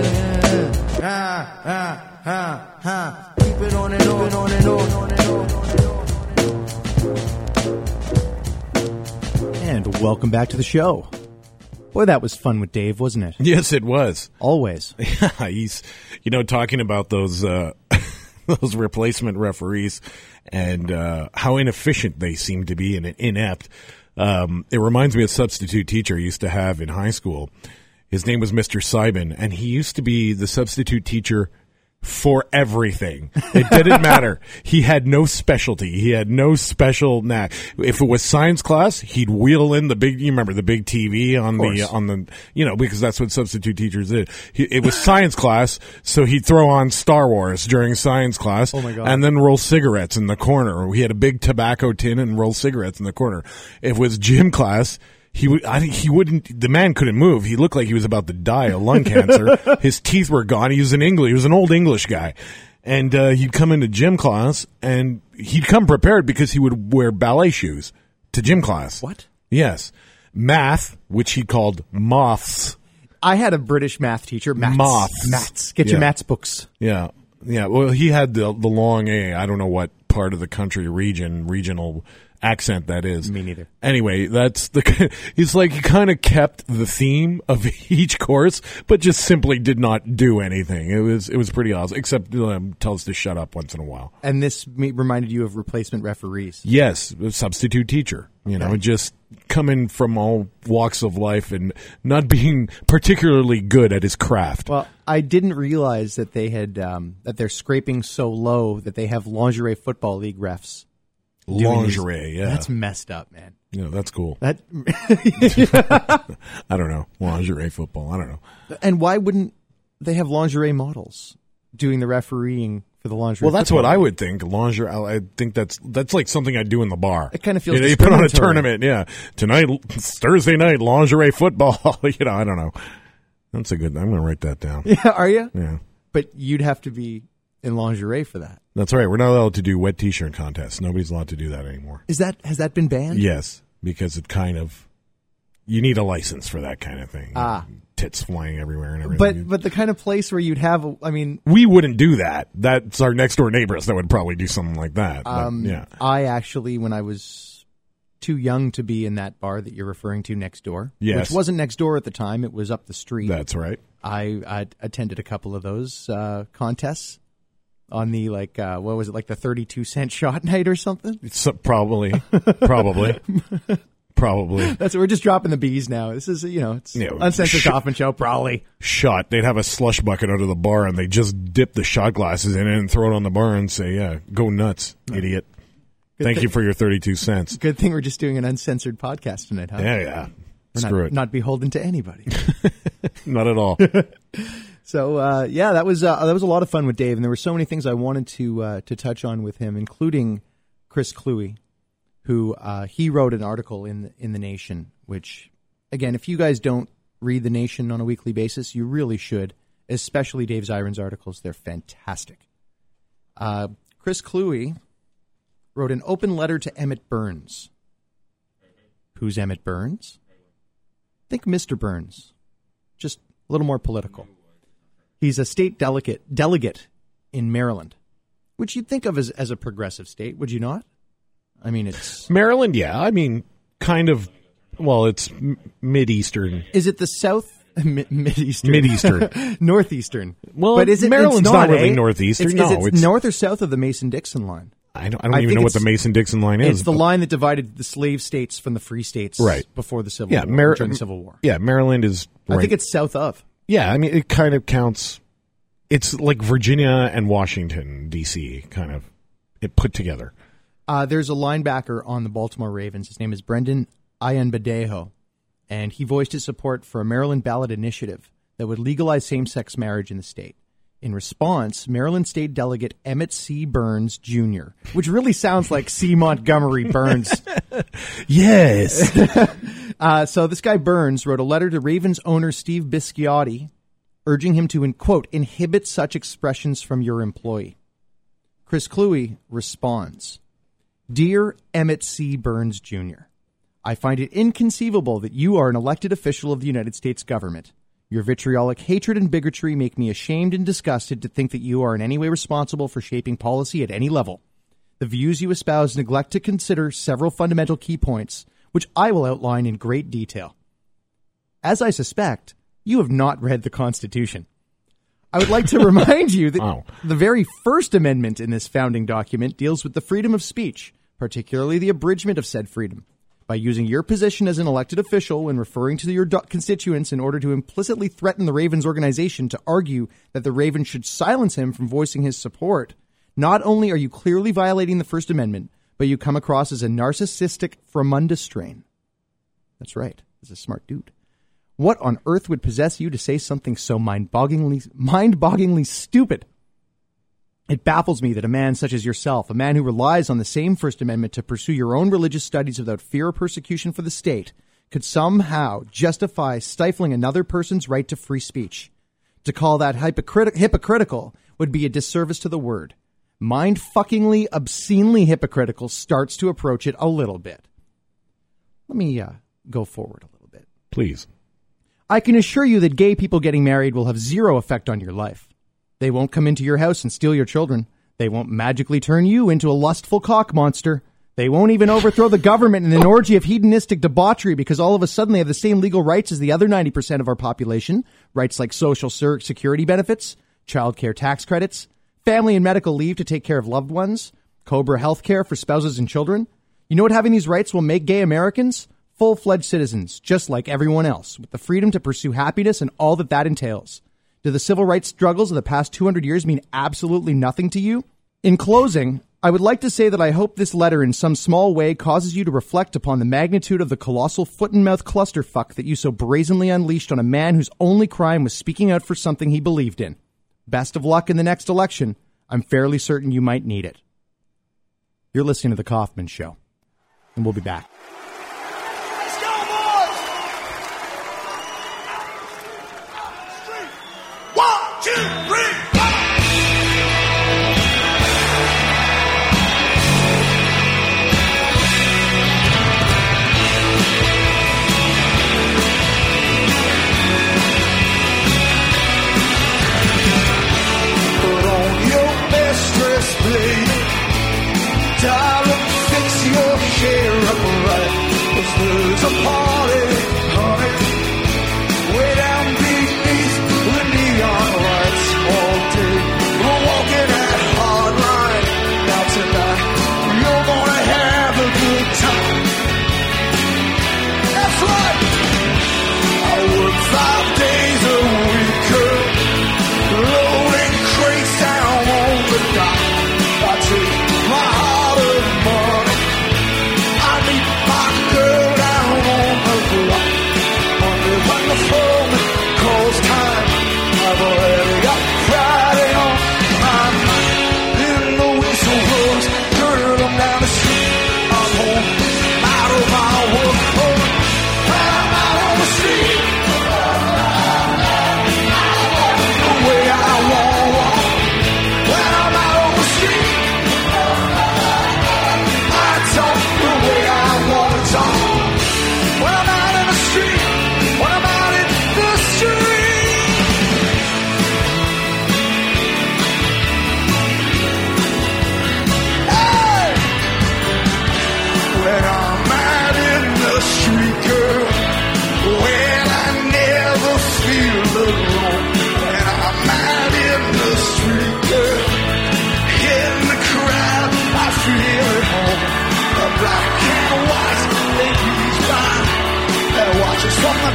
Keep it on and on and on and on and on and on. And welcome back to the show. Boy, that was fun with Dave, wasn't it? Yes, it was. Always. Yeah, he's, talking about those those replacement referees and how inefficient they seem to be and inept. It reminds me of a substitute teacher I used to have in high school. His name was Mr. Simon, and he used to be the substitute teacher for everything. It didn't matter. He had no specialty. He had no special knack. If it was science class, he'd wheel in the big, you remember the big TV on the, because that's what substitute teachers did. It was science class, so he'd throw on Star Wars during science class. Oh my God. And then roll cigarettes in the corner. He had a big tobacco tin and roll cigarettes in the corner. If it was gym class, the man couldn't move. He looked like he was about to die of lung cancer. His teeth were gone. He was an old English guy. And, he'd come into gym class and he'd come prepared because he would wear ballet shoes to gym class. What? Yes. Math, which he called moths. I had a British math teacher. Moths. Maths. Get your maths books. Yeah. Yeah. Well, he had the long A. I don't know what part of the country, regional accent that is. Me neither. Anyway, he's like, he kind of kept the theme of each course, but just simply did not do anything. It was pretty awesome, except tell us to shut up once in a while. And this reminded you of replacement referees. Yes, a substitute teacher, just coming from all walks of life and not being particularly good at his craft. Well, I didn't realize that they had, that they're scraping so low that they have lingerie football league refs. Lingerie, yeah. That's messed up, man. Yeah, that's cool. That I don't know. Lingerie football, I don't know. And why wouldn't they have lingerie models doing the refereeing for the lingerie? Well, that's what I would think. Lingerie, I think that's like something I'd do in the bar. It kind of feels you put on a tournament, yeah. Tonight, it's Thursday night, lingerie football. I don't know. That's I'm going to write that down. Yeah, are you? Yeah. But you'd have to be in lingerie for that. That's right. We're not allowed to do wet T-shirt contests. Nobody's allowed to do that anymore. Has that been banned? Yes, because it you need a license for that kind of thing. Tits flying everywhere and everything. But the kind of place where you'd have, we wouldn't do that. That's our next door neighbors that would probably do something like that. Yeah. I actually, when I was too young to be in that bar that you're referring to next door, yes, which wasn't next door at the time, it was up the street. That's right. I attended a couple of those contests. On the, what was it, like the 32-cent shot night or something? Probably. That's we're just dropping the B's now. This is, it's uncensored coffin show, probably. Shot. They'd have a slush bucket under the bar, and they just dip the shot glasses in it and throw it on the bar and say, yeah, go nuts, idiot. Thank you for your 32 cents. Good thing we're just doing an uncensored podcast tonight, huh? Yeah. We're Screw it. Not beholden to anybody. Not at all. So, that was a lot of fun with Dave, and there were so many things I wanted to touch on with him, including Chris Kluwe, who he wrote an article in The Nation, which, again, if you guys don't read The Nation on a weekly basis, you really should, especially Dave Zirin's articles. They're fantastic. Chris Kluwe wrote an open letter to Emmett Burns. Who's Emmett Burns? Think Mr. Burns. Just a little more political. He's a state delegate in Maryland, which you'd think of as a progressive state, would you not? I mean, it's... Maryland, yeah. I mean, kind of, well, it's Mideastern. Is it the South? Mideastern. Mideastern. Northeastern. Well, but is it, Maryland's it's not really northeastern. Is it north or south of the Mason-Dixon line? I don't even know what the Mason-Dixon line is. It's the line that divided the slave states from the free states before the Civil War, during the Civil War. Yeah, Maryland is... I think it's south of. Yeah, I mean, it kind of counts... It's like Virginia and Washington, D.C., kind of it put together. There's a linebacker on the Baltimore Ravens. His name is Brendan Ayanbadejo, and he voiced his support for a Maryland ballot initiative that would legalize same-sex marriage in the state. In response, Maryland State Delegate Emmett C. Burns, Jr., which really sounds like C. Montgomery Burns. Yes. So this guy Burns wrote a letter to Ravens owner Steve Bisciotti, urging him to, quote, inhibit such expressions from your employee. Chris Kluwe responds, Dear Emmett C. Burns, Jr., I find it inconceivable that you are an elected official of the United States government. Your vitriolic hatred and bigotry make me ashamed and disgusted to think that you are in any way responsible for shaping policy at any level. The views you espouse neglect to consider several fundamental key points, which I will outline in great detail. As I suspect, you have not read the Constitution. I would like to remind you that the very first amendment in this founding document deals with the freedom of speech, particularly the abridgment of said freedom. By using your position as an elected official when referring to your constituents in order to implicitly threaten the Ravens organization to argue that the Ravens should silence him from voicing his support, not only are you clearly violating the First Amendment, but you come across as a narcissistic Fremunda strain. That's right. He's a smart dude. What on earth would possess you to say something so mind-bogglingly stupid? It baffles me that a man such as yourself, a man who relies on the same First Amendment to pursue your own religious studies without fear or persecution for the state, could somehow justify stifling another person's right to free speech. To call that hypocritical would be a disservice to the word. Mind-fuckingly, obscenely hypocritical starts to approach it a little bit. Let me go forward a little bit. Please. I can assure you that gay people getting married will have zero effect on your life. They won't come into your house and steal your children. They won't magically turn you into a lustful cock monster. They won't even overthrow the government in an orgy of hedonistic debauchery because all of a sudden they have the same legal rights as the other 90% of our population. Rights like social security benefits, child care tax credits, family and medical leave to take care of loved ones, COBRA health care for spouses and children. You know what having these rights will make gay Americans? Full-fledged citizens, just like everyone else, with the freedom to pursue happiness and all that entails. Do the civil rights struggles of the past 200 years mean absolutely nothing to you? In closing, I would like to say that I hope this letter in some small way causes you to reflect upon the magnitude of the colossal foot-and-mouth clusterfuck that you so brazenly unleashed on a man whose only crime was speaking out for something he believed in. Best of luck in the next election. I'm fairly certain you might need it. You're listening to The Kaufman Show, and we'll be back. Let's go, boys! 1, 2, 3, darling, fix your hair up right, 'cause there's a party, honey, way down beneath the neon lights.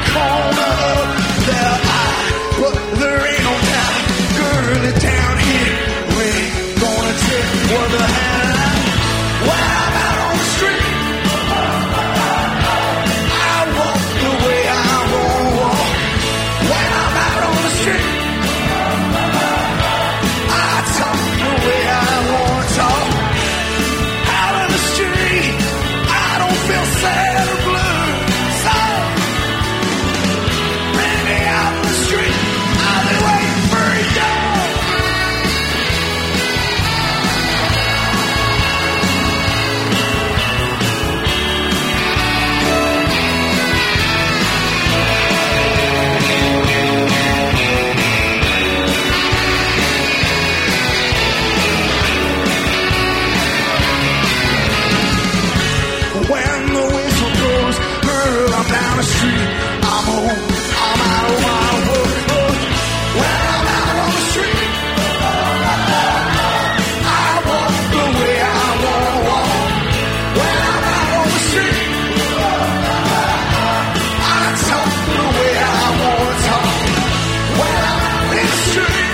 corner of their eye. But there ain't no doubt, girl, it's down here. We ain't gonna take what the hell. When I'm out on the street, I walk the way I wanna walk. When I'm out on the street, I talk the way I wanna talk. Out on the street, I don't feel sad or blue. So, bring me out on the street, I'll be waiting for you. When the whistle goes, girl, I'm down the street. I'm home, I'm out of my world. When I'm out on the street, I walk the way I wanna walk. When I'm out on the street, I talk the way I wanna talk. When I'm out in the street,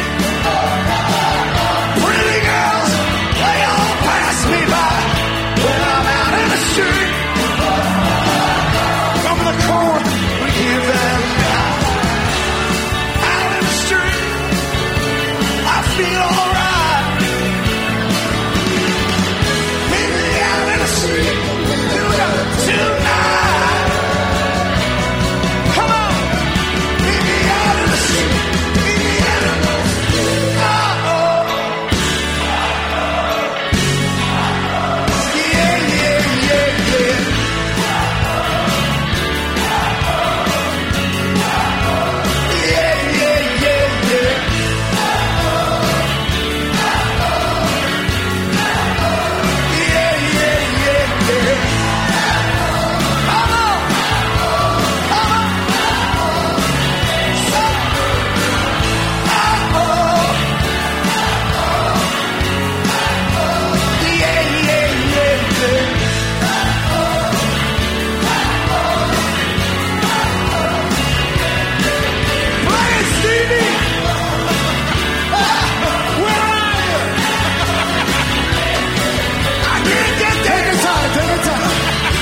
pretty girls, they all pass me by. When I'm out in the street, from the corner, we give them down. Out in the street, I feel alright. Meet me out in the street, tonight. Come on, meet me out in the street, meet me out in the street. Oh, yeah, yeah, yeah, yeah. Yeah, yeah, yeah, yeah. Yeah, yeah, yeah, yeah. Come on, come on. Yeah, yeah, yeah, yeah. Play it, Stevie. Where are you? I can't get there. Take your time, take your time.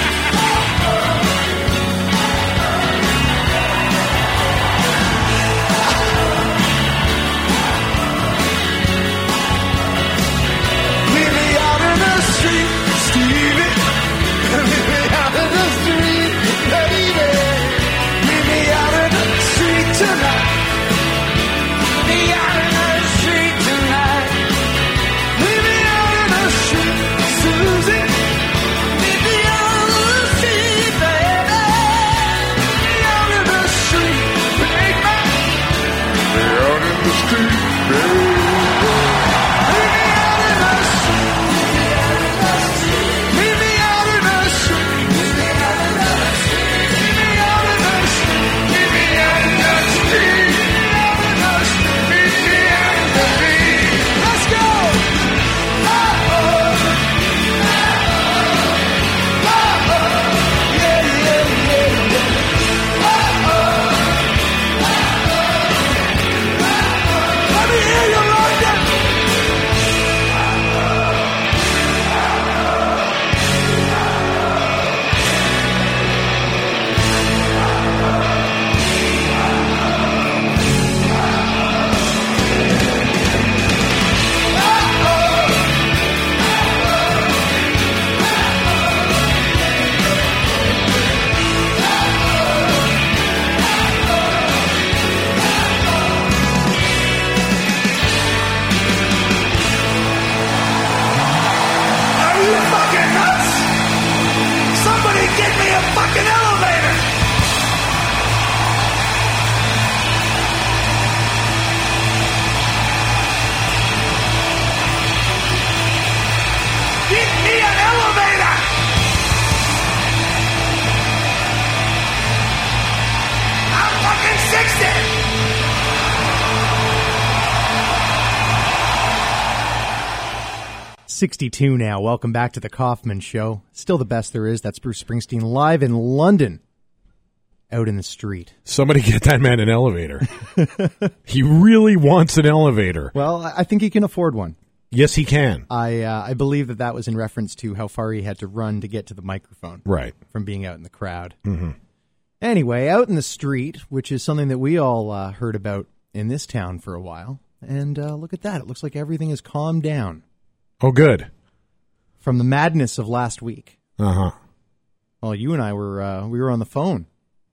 Leave me out in the street, Stevie. Leave me out in the street, baby. Leave me out in the street tonight. Leave me out in the street tonight. Leave me out in the street, Susie. Leave me out in the street, baby. Leave me out in the street, big man. Leave me out in the street, baby. Leave me out in the street. Leave me out in the street. Leave me out in the street. Leave me out in the street. Leave me out in the street. Leave me out in the street. Let's go. Yeah, yeah, yeah, yeah. Let me hear you, London. Are you fucking nuts? Somebody get me a fucking elevator. Get me an elevator. I'm fucking 60. 62 now. Welcome back to the Kaufman Show. Still the best there is. That's Bruce Springsteen live in London. out in the street. Somebody get that man an elevator. He really wants an elevator. Well, I think he can afford one. Yes, he can. I believe that was in reference to how far he had to run to get to the microphone. Right. From being out in the crowd. Mm-hmm. Anyway, out in the street, which is something that we all heard about in this town for a while. And look at that. It looks like everything has calmed down. Oh, good. From the madness of last week. Uh-huh. Well, you and I were on the phone.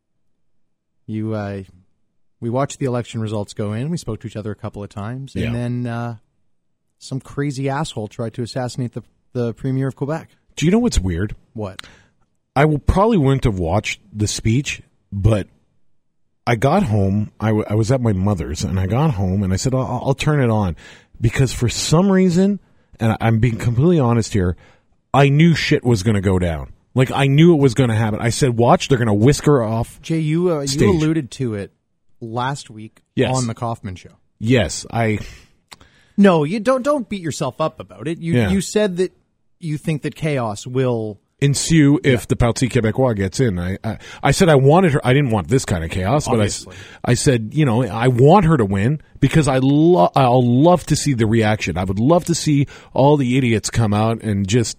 We watched the election results go in. We spoke to each other a couple of times. And then some crazy asshole tried to assassinate the Premier of Quebec. Do you know what's weird? What? I probably wouldn't have watched the speech, but I got home. I was at my mother's, and I got home, and I said, I'll turn it on. Because for some reason, and I'm being completely honest here, I knew shit was going to go down. Like, I knew it was going to happen. I said, watch, they're going to whisk her off. Jay, you alluded to it last week on the Kaufman Show. Yes, No, you don't beat yourself up about it. You said that you think that chaos will ensue if the Parti Québécois gets in. I said I wanted her. I didn't want this kind of chaos, obviously. But I said, I want her to win because I'll love to see the reaction. I would love to see all the idiots come out and just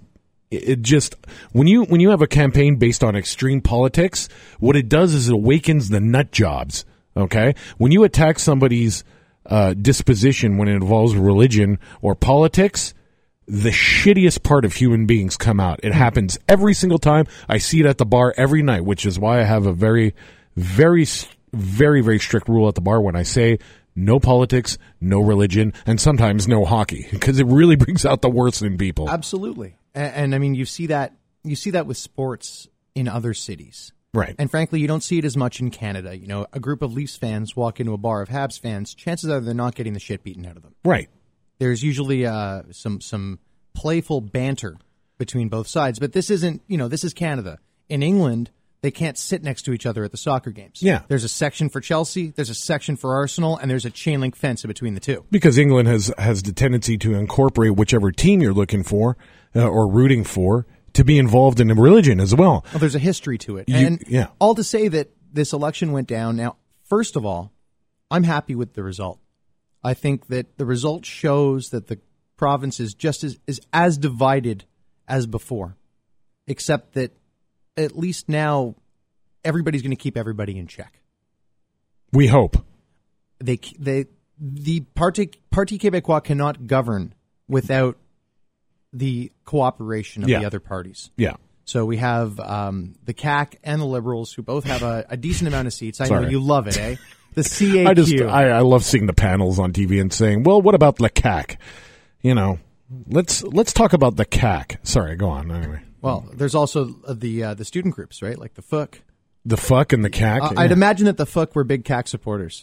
when you have a campaign based on extreme politics, what it does is it awakens the nut jobs. Okay, when you attack somebody's disposition when it involves religion or politics, the shittiest part of human beings come out. It happens every single time. I see it at the bar every night, which is why I have a very, very, very, very strict rule at the bar when I say no politics, no religion, and sometimes no hockey, because it really brings out the worst in people. Absolutely. And I mean, you see that with sports in other cities. Right. And frankly, you don't see it as much in Canada. A group of Leafs fans walk into a bar of Habs fans, chances are they're not getting the shit beaten out of them. Right. There's usually some playful banter between both sides, but this isn't, this is Canada. In England, they can't sit next to each other at the soccer games. Yeah. There's a section for Chelsea, there's a section for Arsenal, and there's a chain link fence in between the two. Because England has the tendency to incorporate whichever team you're looking for or rooting for to be involved in religion as well. Well, there's a history to it. All to say that this election went down. Now, first of all, I'm happy with the result. I think that the result shows that the province is just as divided as before, except that at least now everybody's going to keep everybody in check. We hope. The Parti Québécois cannot govern without the cooperation of the other parties. Yeah. So we have the CAQ and the Liberals, who both have a decent amount of seats. I know you love it, eh? The CAQ. I love seeing the panels on TV and saying, well, what about the CAQ? Let's talk about the CAQ. Sorry, go on. Anyway. Well, there's also the student groups, right? Like the FUC. The FUC and the CAQ? I'd imagine that the FUC were big CAQ supporters.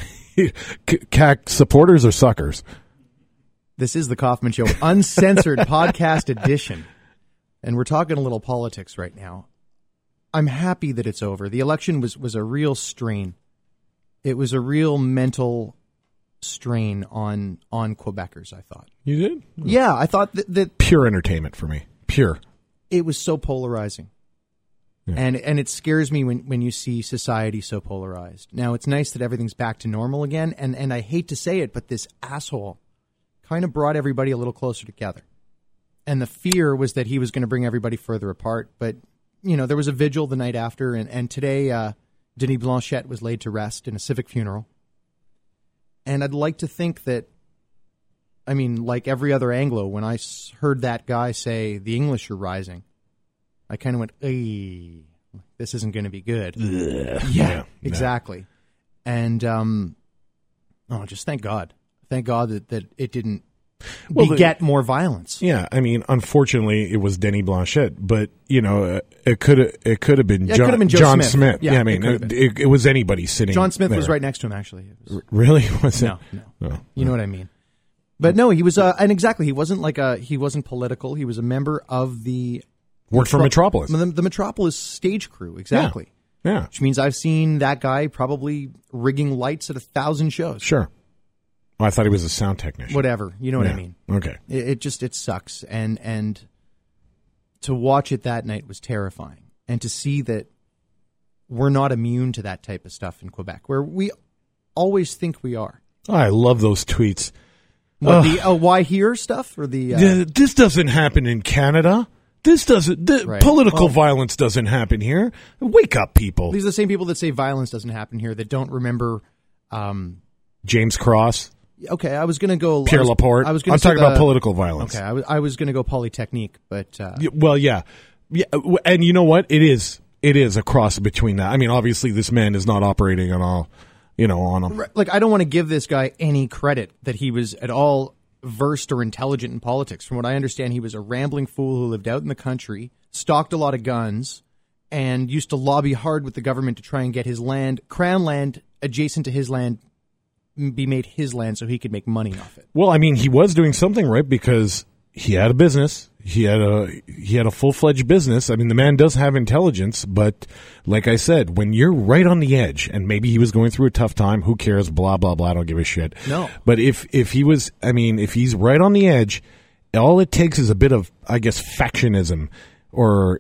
CAQ supporters or suckers? This is the Kaufman Show, uncensored podcast edition. And we're talking a little politics right now. I'm happy that it's over. The election was a real strain. It was a real mental strain on Quebecers, I thought. You did? Yeah, I thought that pure entertainment for me. Pure. It was so polarizing. Yeah. And it scares me when you see society so polarized. Now, it's nice that everything's back to normal again, and I hate to say it, but this asshole kind of brought everybody a little closer together. And the fear was that he was going to bring everybody further apart. But, there was a vigil the night after, and today Denis Blanchette was laid to rest in a civic funeral. And I'd like to think that, like every other Anglo, when I heard that guy say, the English are rising, I kind of went, "Hey, this isn't going to be good." Yeah, exactly. And just thank God. Thank God that it didn't beget more violence. Yeah, unfortunately, it was Denis Blanchette, but it could have been John Smith. Yeah, it was anybody sitting. John Smith there. was right next to him. Actually, really was it? No. Oh, you know what I mean. But no, he was, and exactly, he wasn't political. He was a member of the worked for Metropolis, the Metropolis stage crew. Exactly. Yeah. Which means I've seen that guy probably rigging lights at 1,000 shows. Sure. Oh, I thought he was a sound technician. Whatever. You know what I mean? Okay. It sucks. And to watch it that night was terrifying. And to see that we're not immune to that type of stuff in Quebec, where we always think we are. I love those tweets. What, the why here stuff or the this doesn't happen in Canada. This doesn't. Right. Political violence doesn't happen here. Wake up, people. These are the same people that say violence doesn't happen here that don't remember. James Cross. Okay, I was going to go Pierre Laporte. I'm talking about political violence. Okay, I was going to go Polytechnique, but well, yeah, and you know what? It is a cross between that. I mean, obviously, this man is not operating on all, on a like I don't want to give this guy any credit that he was at all versed or intelligent in politics. From what I understand, he was a rambling fool who lived out in the country, stalked a lot of guns, and used to lobby hard with the government to try and get his land, Crown land, adjacent to his land, be made his land so he could make money off it. Well, I mean, he was doing something right because he had a business. He had a full-fledged business. I mean, the man does have intelligence, but like I said, when you're right on the edge, and maybe he was going through a tough time, who cares? Blah blah blah. I don't give a shit. No. But if he's right on the edge, all it takes is a bit of, I guess, factionism, or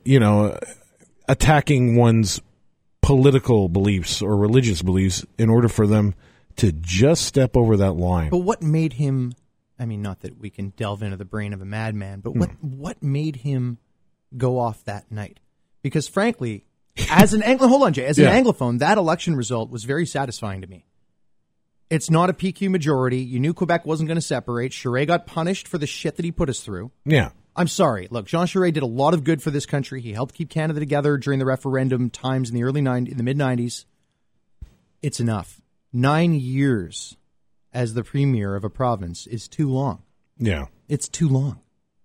attacking one's political beliefs or religious beliefs in order for them to just step over that line. But what made him, I mean, not that we can delve into the brain of a madman, but what made him go off that night? Because frankly, as an Anglophone, that election result was very satisfying to me. It's not a PQ majority. You knew Quebec wasn't going to separate. Charest got punished for the shit that he put us through. Yeah. I'm sorry. Look, Jean Charest did a lot of good for this country. He helped keep Canada together during the referendum times in the mid-90s. It's enough. 9 years as the premier of a province is too long. Yeah. It's too long.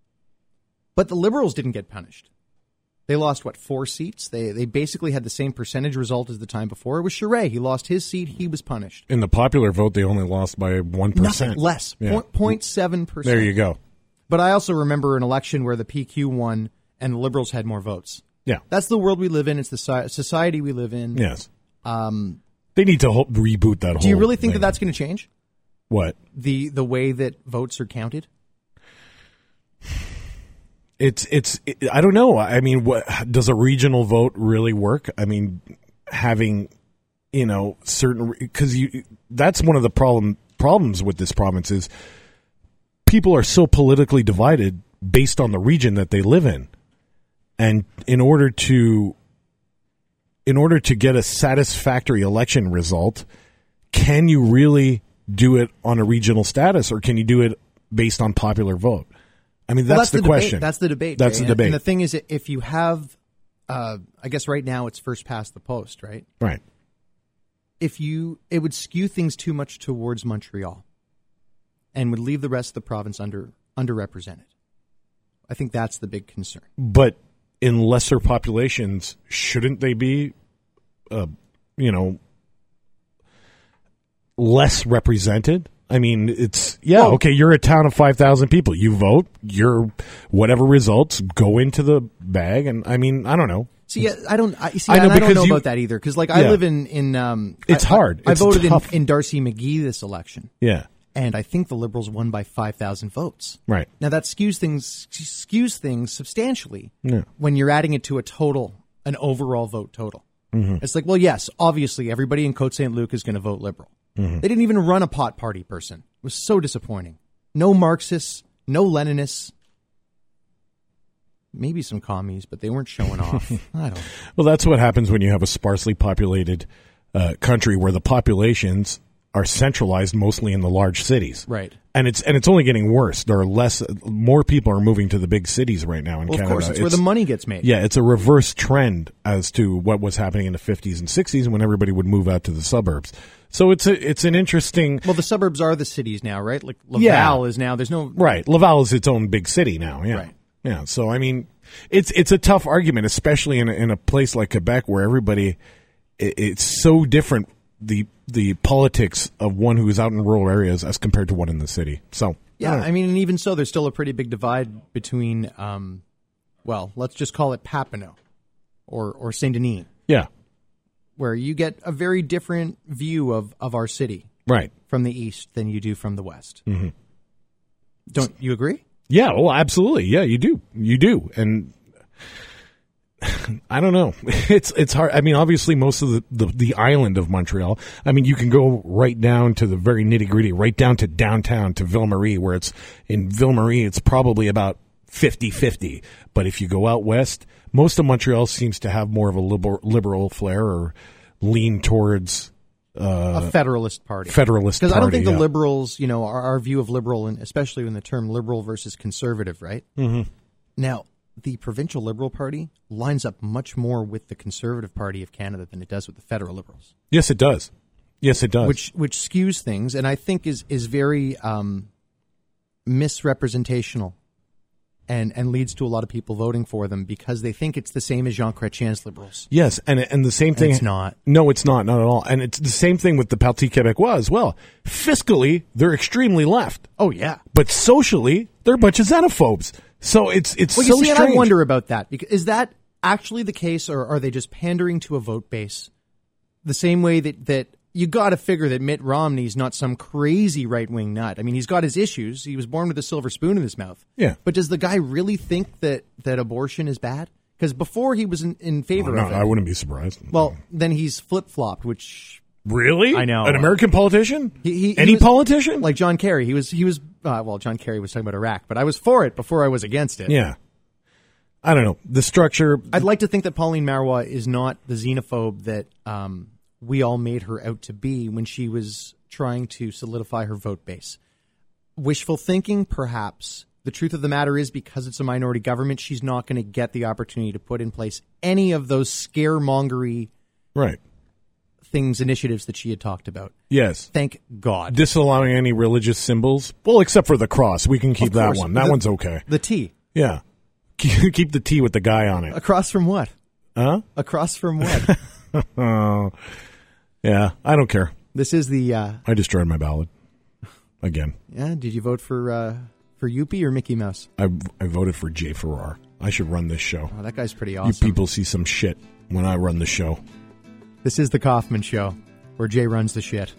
But the Liberals didn't get punished. They lost, 4 seats? They basically had the same percentage result as the time before. It was Charest. He lost his seat. He was punished. In the popular vote, they only lost by 1%. Nothing less. Yeah. 0.7%. There you go. But I also remember an election where the PQ won and the Liberals had more votes. Yeah. That's the world we live in. It's the society we live in. Yes. They need to reboot that whole Do you really think thing. that that's going to change? What? The way that votes are counted? I don't know. I mean, does a regional vote really work? I mean, having, certain, because that's one of the problems with this province is people are so politically divided based on the region that they live in. And in order to get a satisfactory election result, can you really do it on a regional status, or can you do it based on popular vote? I mean, that's the question. That's the debate. That's Jay. the debate. And the thing is, if you have, I guess right now it's first past the post, right? Right. It would skew things too much towards Montreal and would leave the rest of the province underrepresented. I think that's the big concern. But in lesser populations, shouldn't they be, less represented? I mean, okay, you're a town of 5,000 people. You vote, your whatever results go into the bag, and I mean, I don't know. See, I don't know about that either, because I live in it's hard. I It's voted tough. in Darcy McGee this election. Yeah. And I think the Liberals won by 5,000 votes. Right. Now that skews things substantially Yeah. when you're adding it to an overall vote total. Mm-hmm. It's like, well, yes, obviously everybody in Côte Saint Luc is going to vote Liberal. Mm-hmm. They didn't even run a pot party person. It was so disappointing. No Marxists, no Leninists. Maybe some commies, but they weren't showing off. I don't know. Well, that's what happens when you have a sparsely populated country where the populations are centralized mostly in the large cities. Right. And it's only getting worse. There are more people are moving to the big cities right now in Canada. Of course, it's where the money gets made. Yeah, it's a reverse trend as to what was happening in the 50s and 60s when everybody would move out to the suburbs. So it's an interesting. Well, the suburbs are the cities now, right? Like Laval is now. There's no right. Laval is its own big city now. Yeah. Right. Yeah. So I mean, it's a tough argument, especially in a place like Quebec where everybody. It's so different the politics of one who is out in rural areas as compared to one in the city. So yeah, I mean, and even so, there's still a pretty big divide between, let's just call it Papineau or Saint Denis. Yeah. Where you get a very different view of our city, right, from the east than you do from the west. Mm-hmm. Don't you agree? Yeah, well, absolutely. Yeah, you do. And I don't know. It's hard. I mean, obviously, most of the island of Montreal. I mean, you can go right down to the very nitty gritty, right down to downtown to Ville Marie, where in Ville Marie, it's probably about 50-50. But if you go out west, most of Montreal seems to have more of a liberal flair or lean towards a federalist party. Because I don't think the liberals, our view of liberal, and especially in the term liberal versus conservative, right? Mm-hmm. Now, the provincial Liberal Party lines up much more with the Conservative Party of Canada than it does with the federal Liberals. Yes, it does. Which skews things, and I think is very misrepresentational, and leads to a lot of people voting for them because they think it's the same as Jean Chrétien's Liberals. Yes, and the same thing. It's not. No, it's not at all. And it's the same thing with the Parti Québécois as well. Fiscally, they're extremely left. Oh yeah, but socially, they're a bunch of xenophobes. So it's well, so you see, strange. And I wonder about that. Because is that actually the case, or are they just pandering to a vote base? The same way that you got to figure that Mitt Romney's not some crazy right-wing nut. I mean, he's got his issues. He was born with a silver spoon in his mouth. Yeah. But does the guy really think that abortion is bad? Because before he was in favor of it. I wouldn't be surprised. Well, then he's flip-flopped, which... Really? I know. An American politician? He Any was, politician? Like John Kerry. He was John Kerry was talking about Iraq, but I was for it before I was against it. Yeah. I don't know. The structure... I'd like to think that Pauline Marois is not the xenophobe that we all made her out to be when she was trying to solidify her vote base. Wishful thinking, perhaps. The truth of the matter is, because it's a minority government, she's not going to get the opportunity to put in place any of those scaremongery initiatives that she had talked about. Yes. Thank God. Disallowing any religious symbols? Well, except for the cross. We can keep that one. That one's okay. The T. Yeah. Keep the T with the guy on it. Across from what? Huh? Across from what? Oh, yeah. I don't care. This is the... I destroyed my ballot. Again. Yeah? Did you vote for Youppi or Mickey Mouse? I voted for Jay Farrar. I should run this show. Oh, that guy's pretty awesome. You people see some shit when I run the show. This is the Kaufman Show, where Jay runs the shit.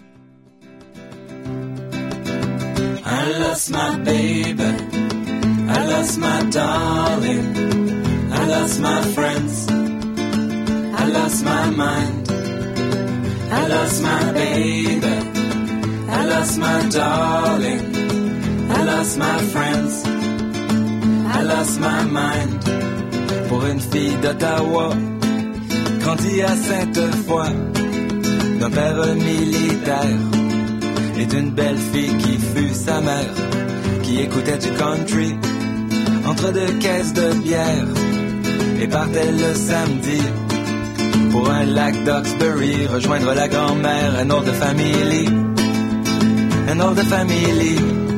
I lost my baby. I lost my darling. I lost my friends. I lost my mind. I lost my baby. I lost my darling. I lost my friends. I lost my mind. Pour une fille d'Ottawa, grandie à Sainte-Foy, d'un père militaire et d'une belle fille qui fut sa mère, qui écoutait du country entre deux caisses de bière et partait le samedi pour un lac d'Oxbury, rejoindre la grand-mère, an older family, an older family.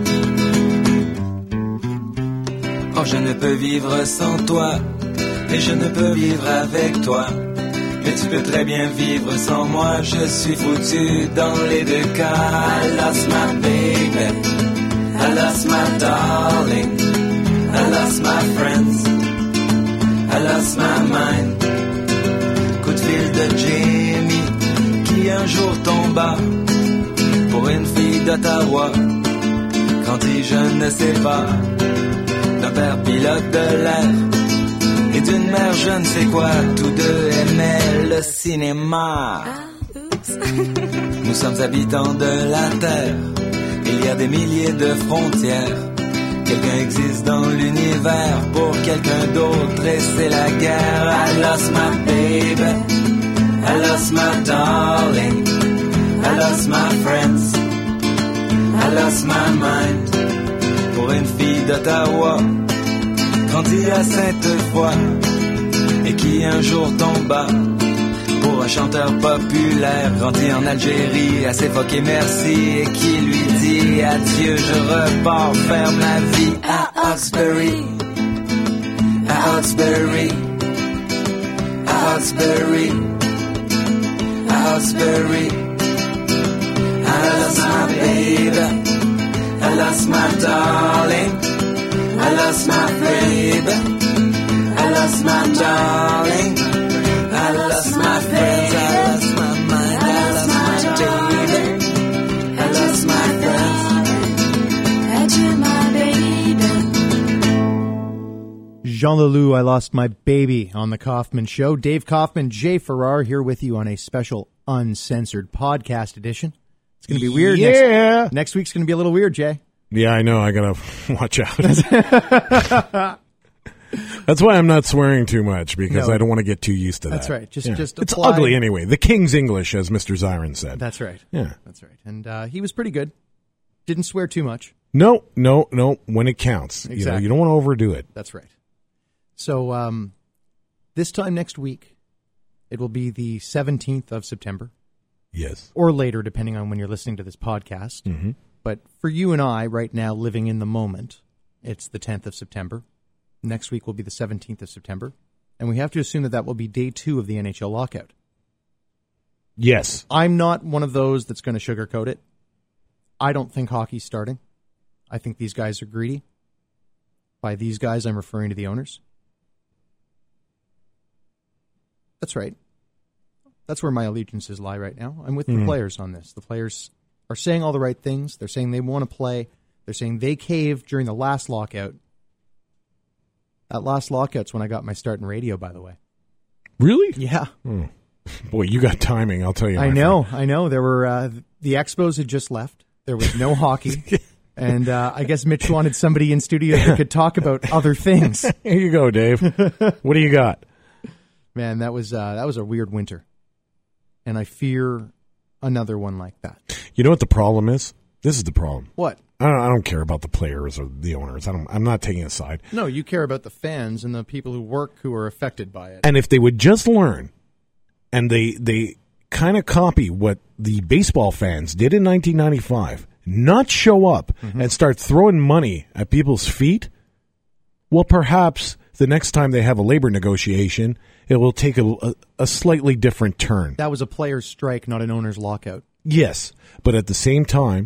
Oh, je ne peux vivre sans toi, et je ne peux vivre avec toi. Mais tu peux très bien vivre sans moi, je suis foutu dans les deux cas. I lost my baby, I lost my darling, I lost my friends, I lost my mind. Coup de fil de Jamie, qui un jour tomba pour une fille d'Ottawa, quand dit je ne sais pas, d'un père pilote de l'air et d'une mère je ne sais quoi, tous deux aimaient le cinéma. Nous sommes habitants de la terre, il y a des milliers de frontières. Quelqu'un existe dans l'univers pour quelqu'un d'autre et c'est la guerre. I lost my baby, I lost my darling, I lost my friends, I lost my mind. Pour une fille d'Ottawa, grandie à Sainte-Foy, et qui un jour tomba pour un chanteur populaire, grandi en Algérie, à s'évoquer merci, et qui lui dit adieu, je repars faire ma vie à Hawkesbury, à Hawkesbury, à Hawkesbury, à Hawkesbury. I lost my baby, I lost my darling, I lost my baby, I lost my darling, I lost my friends, I lost my mind, I lost my baby, I lost my friends. Adieu my baby. Jean Leloup, I Lost My Baby on the Kaufman Show. Dave Kaufman, Jay Farrar here with you on a special uncensored podcast edition. It's going to be weird. Yeah. Next week's going to be a little weird, Jay. Yeah, I know. I got to watch out. That's why I'm not swearing too much, because I don't want to get too used to that. That's right. Just it's apply. ugly anyway. The King's English, as Mr. Zirin said. That's right. Yeah. That's right. And he was pretty good. Didn't swear too much. No. When it counts. Exactly. You don't want to overdo it. That's right. So this time next week, it will be the 17th of September. Yes. Or later, depending on when you're listening to this podcast. Mm-hmm. But for you and I, right now, living in the moment, it's the 10th of September. Next week will be the 17th of September. And we have to assume that that will be day 2 of the NHL lockout. Yes. I'm not one of those that's going to sugarcoat it. I don't think hockey's starting. I think these guys are greedy. By these guys, I'm referring to the owners. That's right. That's where my allegiances lie right now. I'm with the players on this. The players are saying all the right things. They're saying they want to play. They're saying they caved during the last lockout. That last lockout's when I got my start in radio, by the way. Really? Yeah. Oh. Boy, you got timing, I'll tell you. I know. There were the Expos had just left. There was no hockey. And I guess Mitch wanted somebody in studio that could talk about other things. Here you go, Dave. What do you got? Man, that was a weird winter. And I fear another one like that. You know what the problem is? This is the problem. What? I don't care about the players or the owners. I'm not taking a side. No, you care about the fans and the people who are affected by it. And if they would just learn, and they kind of copy what the baseball fans did in 1995, not show up and start throwing money at people's feet, well, perhaps the next time they have a labor negotiation, it will take a slightly different turn. That was a player's strike, not an owner's lockout. Yes, but at the same time,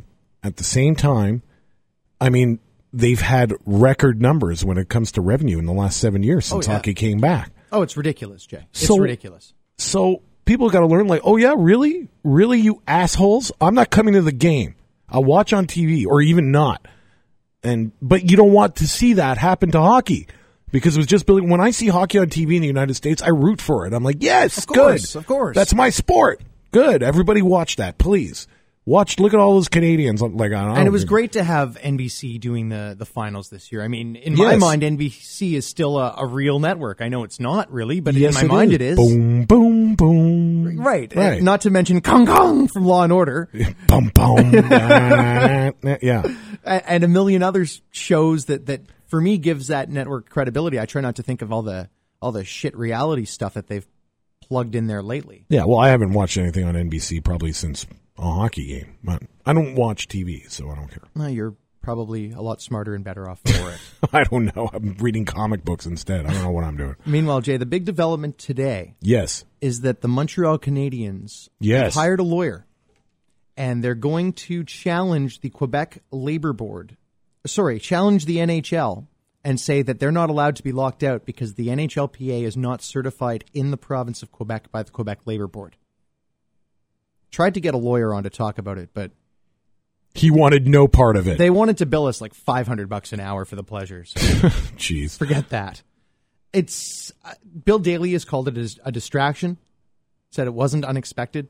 I mean, they've had record numbers when it comes to revenue in the last 7 years since hockey came back. Oh, it's ridiculous, Jay. It's ridiculous. So people got to learn, like, oh, yeah, really? Really, you assholes? I'm not coming to the game. I'll watch on TV, or even not. But you don't want to see that happen to hockey. Because it was just building. When I see hockey on TV in the United States, I root for it. I'm like, yes, of course, good. Of course. That's my sport. Good. Everybody watch that, please. Look at all those Canadians. And it was great to have NBC doing the finals this year. I mean, in my mind, NBC is still a real network. I know it's not really, but in my mind it is. Boom, boom, boom. Right. Not to mention Kong Kong from Law and Order. Boom, boom. Yeah. And a million other shows that for me gives that network credibility. I try not to think of all the shit reality stuff that they've plugged in there lately. Yeah, well, I haven't watched anything on NBC probably since a hockey game. But I don't watch TV, so I don't care. No, you're probably a lot smarter and better off for it. I don't know. I'm reading comic books instead. I don't know what I'm doing. Meanwhile, Jay, the big development today is that the Montreal Canadiens have hired a lawyer, and they're going to challenge the Quebec Labor Board. Challenge the NHL and say that they're not allowed to be locked out because the NHLPA is not certified in the province of Quebec by the Quebec Labor Board. Tried to get a lawyer on to talk about it, but he wanted no part of it. They wanted to bill us like $500 an hour for the pleasures. Jeez. Forget that. It's Bill Daly has called it a distraction, said it wasn't unexpected.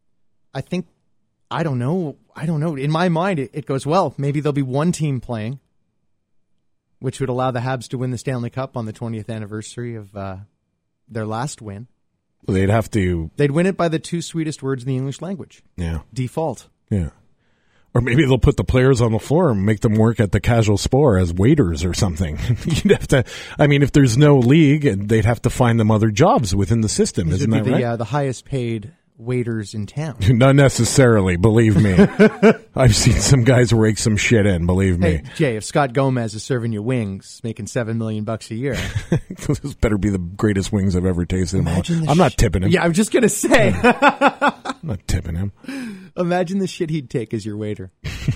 I don't know. In my mind, it goes, well, maybe there'll be one team playing, which would allow the Habs to win the Stanley Cup on the 20th anniversary of their last win. Well, they'd win it by the 2 sweetest words in the English language. Yeah. Default. Yeah. Or maybe they'll put the players on the floor and make them work at the Casual Spore as waiters or something. You'd have to, if there's no league, they'd have to find them other jobs within the system. Isn't that right? The highest paid waiters in town. Not necessarily, believe me. I've seen some guys rake some shit in, believe me. Hey, Jay, if Scott Gomez is serving you wings, making $7 million a year. This better be the greatest wings I've ever tasted. I'm not tipping him. Yeah, I was just going to say. I'm not tipping him. Imagine the shit he'd take as your waiter.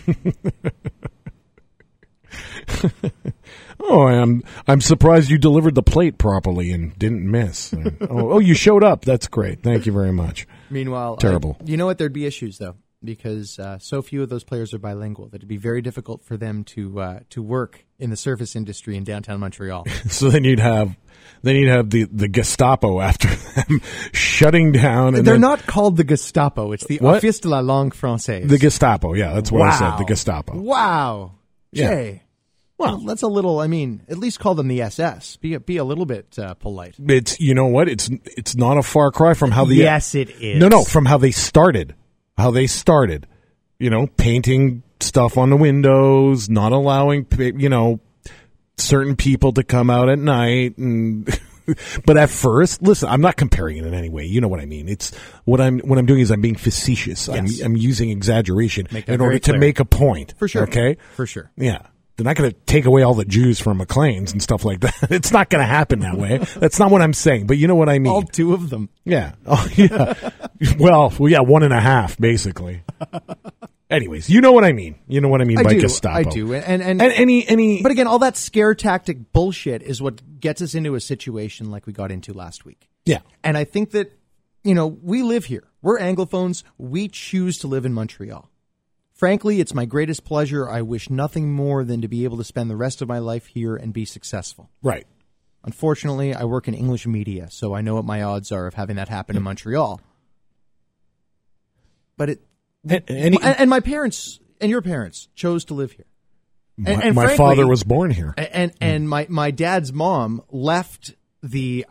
Oh, I'm surprised you delivered the plate properly and didn't miss. You showed up. That's great. Thank you very much. Meanwhile, terrible. You know what? There'd be issues though. because so few of those players are bilingual that it'd be very difficult for them to work in the service industry in downtown Montreal. So then you'd have the Gestapo after them shutting down. And They're not called the Gestapo. It's the Office de la Langue Française. The Gestapo, yeah, that's what I said. The Gestapo. Wow, Jay. Yeah. Well, that's a little. I mean, at least call them the SS. Be a little bit polite. It's, you know what? It's not a far cry from how the yes, it is. No, from how they started. How they started, you know, painting stuff on the windows, not allowing, you know, certain people to come out at night, and but at first, listen, I'm not comparing it in any way. You know what I mean? It's what I'm doing is I'm being facetious. Yes. I'm using exaggeration in order very to clear. make a point. For sure. Okay? For sure. Yeah. They're not going to take away all the Jews from McLean's and stuff like that. It's not going to happen that way. That's not what I'm saying, but you know what I mean. All two of them. Yeah. Oh, yeah. Well, yeah, 1.5, basically. Anyways, you know what I mean. You know what I mean by Gestapo. I do. And any. But again, all that scare tactic bullshit is what gets us into a situation like we got into last week. Yeah. And I think that, you know, we live here. We're Anglophones. We choose to live in Montreal. Frankly, it's my greatest pleasure. I wish nothing more than to be able to spend the rest of my life here and be successful. Right. Unfortunately, I work in English media, so I know what my odds are of having that happen in Montreal. But and my parents and your parents chose to live here. And my frankly, father was born here. And my dad's mom left the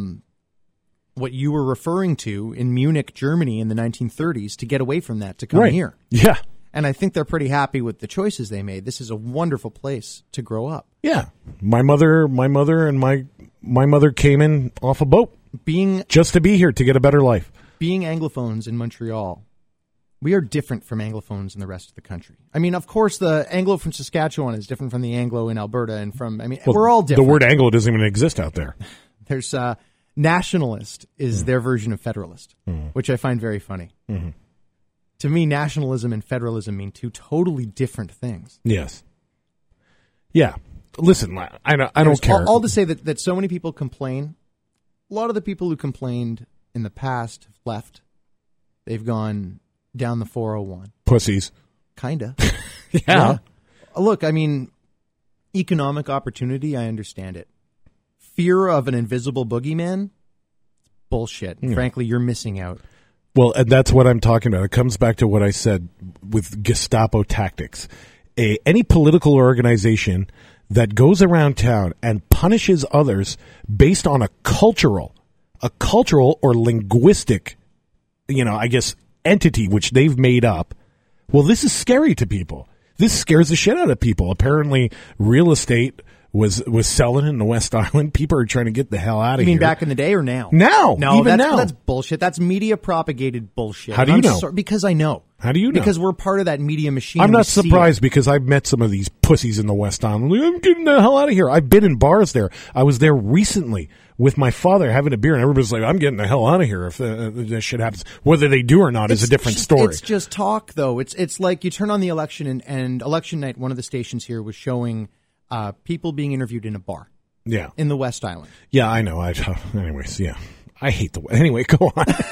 what you were referring to in Munich, Germany in the 1930s to get away from that, to come here. Yeah. And I think they're pretty happy with the choices they made. This is a wonderful place to grow up. Yeah. My mother and my mother came in off a boat just to be here, to get a better life. Being Anglophones in Montreal, we are different from Anglophones in the rest of the country. I mean, of course, the Anglo from Saskatchewan is different from the Anglo in Alberta, and we're all different. The word Anglo doesn't even exist out there. There's nationalist is their version of federalist, which I find very funny. Mm-hmm. To me, nationalism and federalism mean two totally different things. Yes. Yeah. Listen, I don't care. All to say that so many people complain. A lot of the people who complained in the past have left. They've gone down the 401. Pussies. Kinda. Yeah. Look, I mean, economic opportunity, I understand it. Fear of an invisible boogeyman? Bullshit. Yeah. Frankly, you're missing out. Well, and that's what I'm talking about. It comes back to what I said with Gestapo tactics. Any political organization that goes around town and punishes others based on a cultural or linguistic, I guess, entity which they've made up. Well, this is scary to people. This scares the shit out of people. Apparently, real estate was selling in the West Island. People are trying to get the hell out of here. You mean back in the day or now? Now. No, even now. That's bullshit. That's media propagated bullshit. How do you know? Because I know. How do you know? Because we're part of that media machine. I'm not surprised because I've met some of these pussies in the West Island. Like, I'm getting the hell out of here. I've been in bars there. I was there recently with my father having a beer, and everybody's like, I'm getting the hell out of here if this shit happens. Whether they do or not is a different story. It's just talk, though. It's like you turn on the election, and election night, one of the stations here was showing people being interviewed in a bar. Yeah. In the West Island. Yeah, I know. Anyways, yeah. I hate anyway, go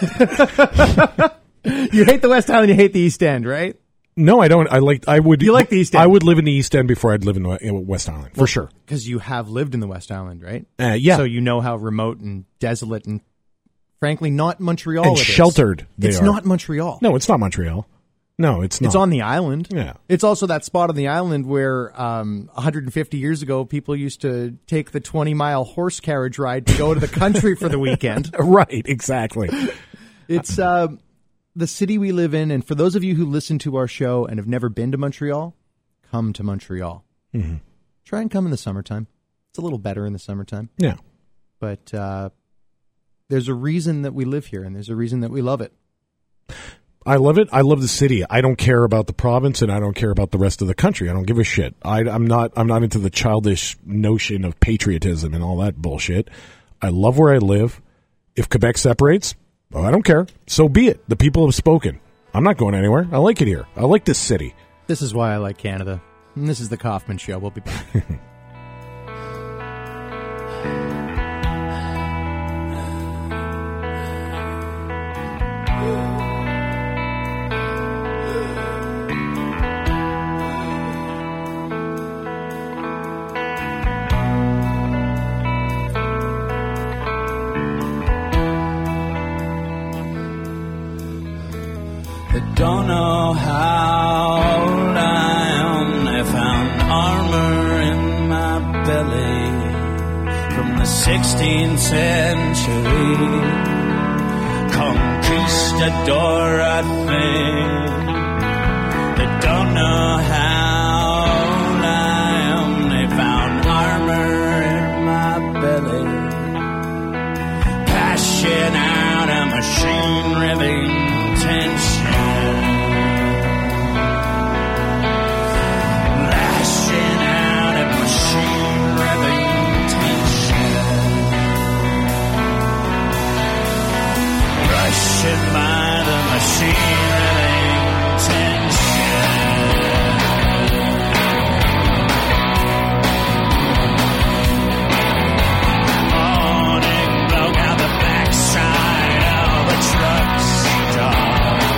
on. You hate the West Island, you hate the East End, right? No, I don't. You like the East End? I would live in the East End before I'd live in the West Island, for sure. Because you have lived in the West Island, right? Yeah. So you know how remote and desolate and, frankly, not Montreal and sheltered they It's are. not Montreal. No, it's not Montreal. No, it's not. It's on the island. Yeah. It's also that spot on the island where 150 years ago, people used to take the 20-mile horse carriage ride to go to the country for the weekend. Right, exactly. It's the city we live in, and for those of you who listen to our show and have never been to Montreal, come to Montreal. Mm-hmm. Try and come in the summertime. It's a little better in the summertime. Yeah. But there's a reason that we live here, and there's a reason that we love it. I love it. I love the city. I don't care about the province, and I don't care about the rest of the country. I don't give a shit. I'm not into the childish notion of patriotism and all that bullshit. I love where I live. If Quebec separates, well, I don't care. So be it. The people have spoken. I'm not going anywhere. I like it here. I like this city. This is why I like Canada. And this is the Kaufman Show. We'll be back. They don't know how old I am. They found armor in my belly from the 16th century. Conquistador, I think. They don't know how old I am. They found armor in my belly. Passion out a machine ribbing tension. Lashing out a machine ribbing tension. Rushing by the machine ribbing tension. Morning bloke out the backside of a truck stop.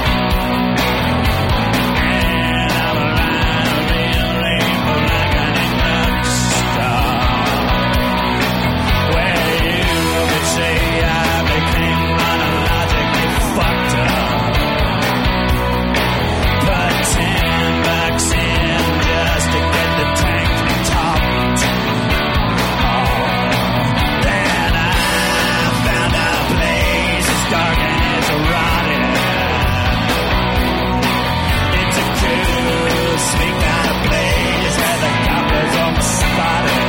And I'm alive, being labeled like an enough stop. Where you could say I became chronologically fucked up. Put $10 in just to get the tank topped. Then I found a place as dark and as rotted. It's a cool, sweet kind of place where the coppers almost spotted.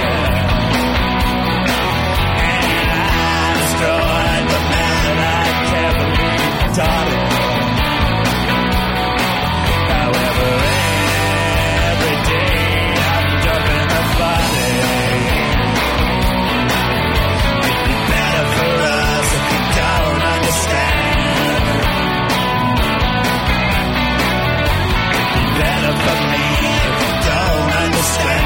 And I destroyed the man that I carefully dotted. However, every day I'm dumping the body. It'd be better for us if we don't understand. It'd be better for me if we don't understand.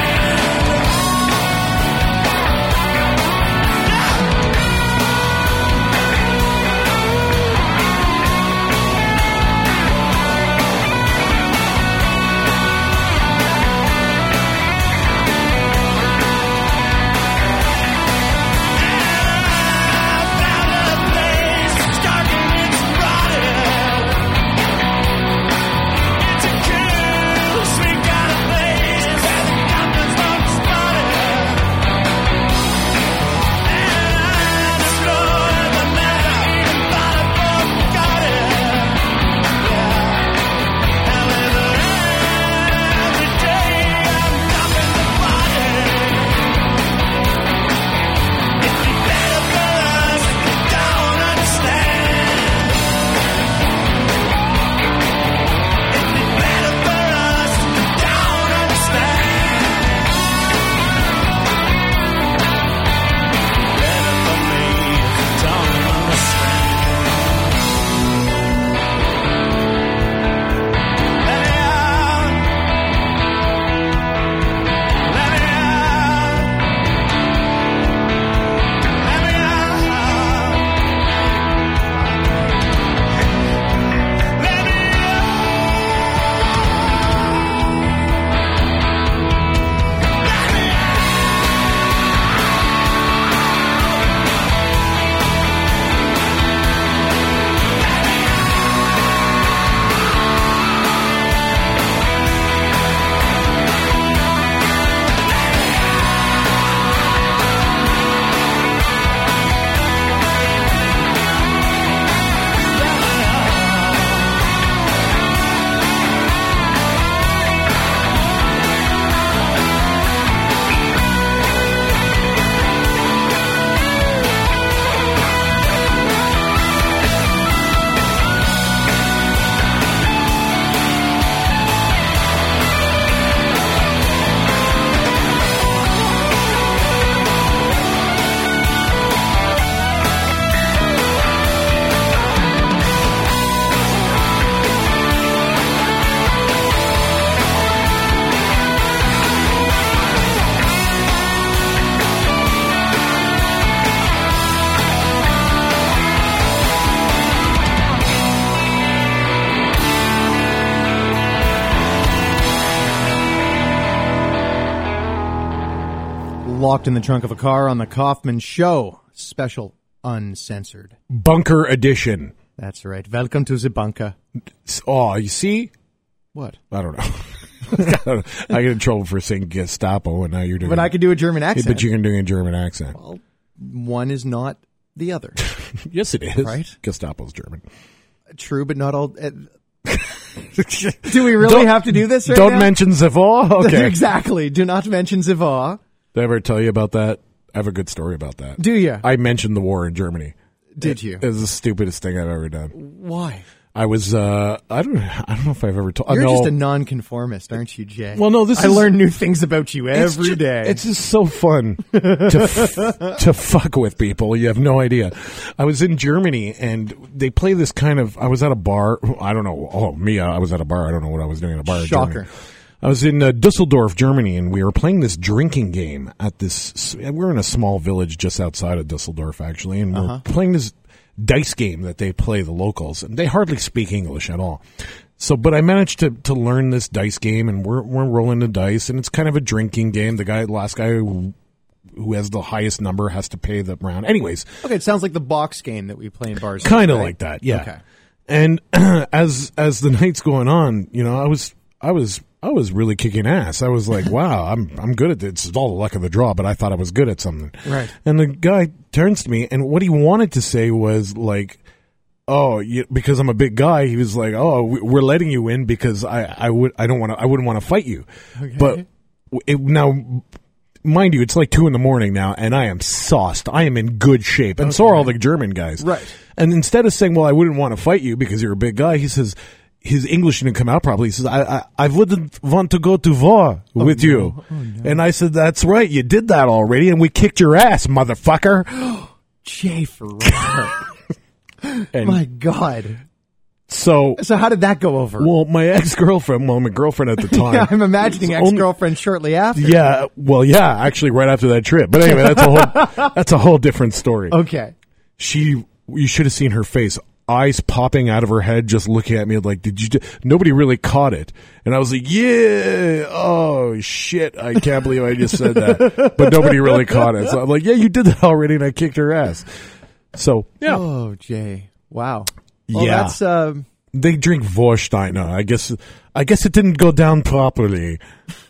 Locked in the trunk of a car on the Kaufman Show. Special uncensored. Bunker edition. That's right. Welcome to the bunker. Oh, you see? What? I don't know. I get in trouble for saying Gestapo, and now you're doing. But I could do a German accent. But you can do a German accent. Well, one is not the other. Yes, it is. Right? Gestapo's German. True, but not all. Do we really have to do this right Don't now? mention Zavor? Okay. Exactly. Do not mention Zavor. Did I ever tell you about that? I have a good story about that. Do you? I mentioned the war in Germany. Did you? It was the stupidest thing I've ever done. Why? I was, I don't know if I've ever told. You're no. just a nonconformist, aren't you, Jay? Well, no, I learn new things about you every day. It's just so fun to fuck with people. You have no idea. I was in Germany and they play this kind of. I was at a bar. I don't know. Oh, me, I was at a bar. I don't know what I was doing at a bar. Shocker. In Germany. I was in Dusseldorf, Germany, and we were playing this drinking game at this. We're in a small village just outside of Dusseldorf, actually, and we're playing this dice game that they play, the locals, and they hardly speak English at all. So, but I managed to learn this dice game, and we're rolling the dice, and it's kind of a drinking game. The last guy who has the highest number has to pay the round. Anyways. Okay, it sounds like the box game that we play in bars. Kind of right? like that, yeah. Okay. And as the night's going on, you know, I was really kicking ass. I was like, wow, I'm good at this. It's all the luck of the draw, but I thought I was good at something. Right. And the guy turns to me, and what he wanted to say was like, oh, because I'm a big guy, he was like, oh, we're letting you in because I wouldn't want to fight you. Okay. But now, mind you, it's like 2 a.m. now, and I am sauced. I am in good shape, and so are all the German guys. Right. And instead of saying, well, I wouldn't want to fight you because you're a big guy, he says, his English didn't come out properly. He says, I wouldn't want to go to war with you. Oh, no. And I said, that's right. You did that already, and we kicked your ass, motherfucker. Jay Ferraro. My God. So how did that go over? Well, my ex-girlfriend, my girlfriend at the time. Yeah, I'm imagining ex-girlfriend shortly after. Yeah, well, yeah, actually right after that trip. But anyway, that's a whole different story. Okay. You should have seen her face. Eyes popping out of her head, just looking at me like, nobody really caught it. And I was like, yeah, oh shit, I can't believe I just said that. But nobody really caught it. So I'm like, yeah, you did that already, and I kicked her ass. So, yeah. Oh, Jay. Wow. Well, yeah. That's, they drink Vorsteiner. I guess it didn't go down properly.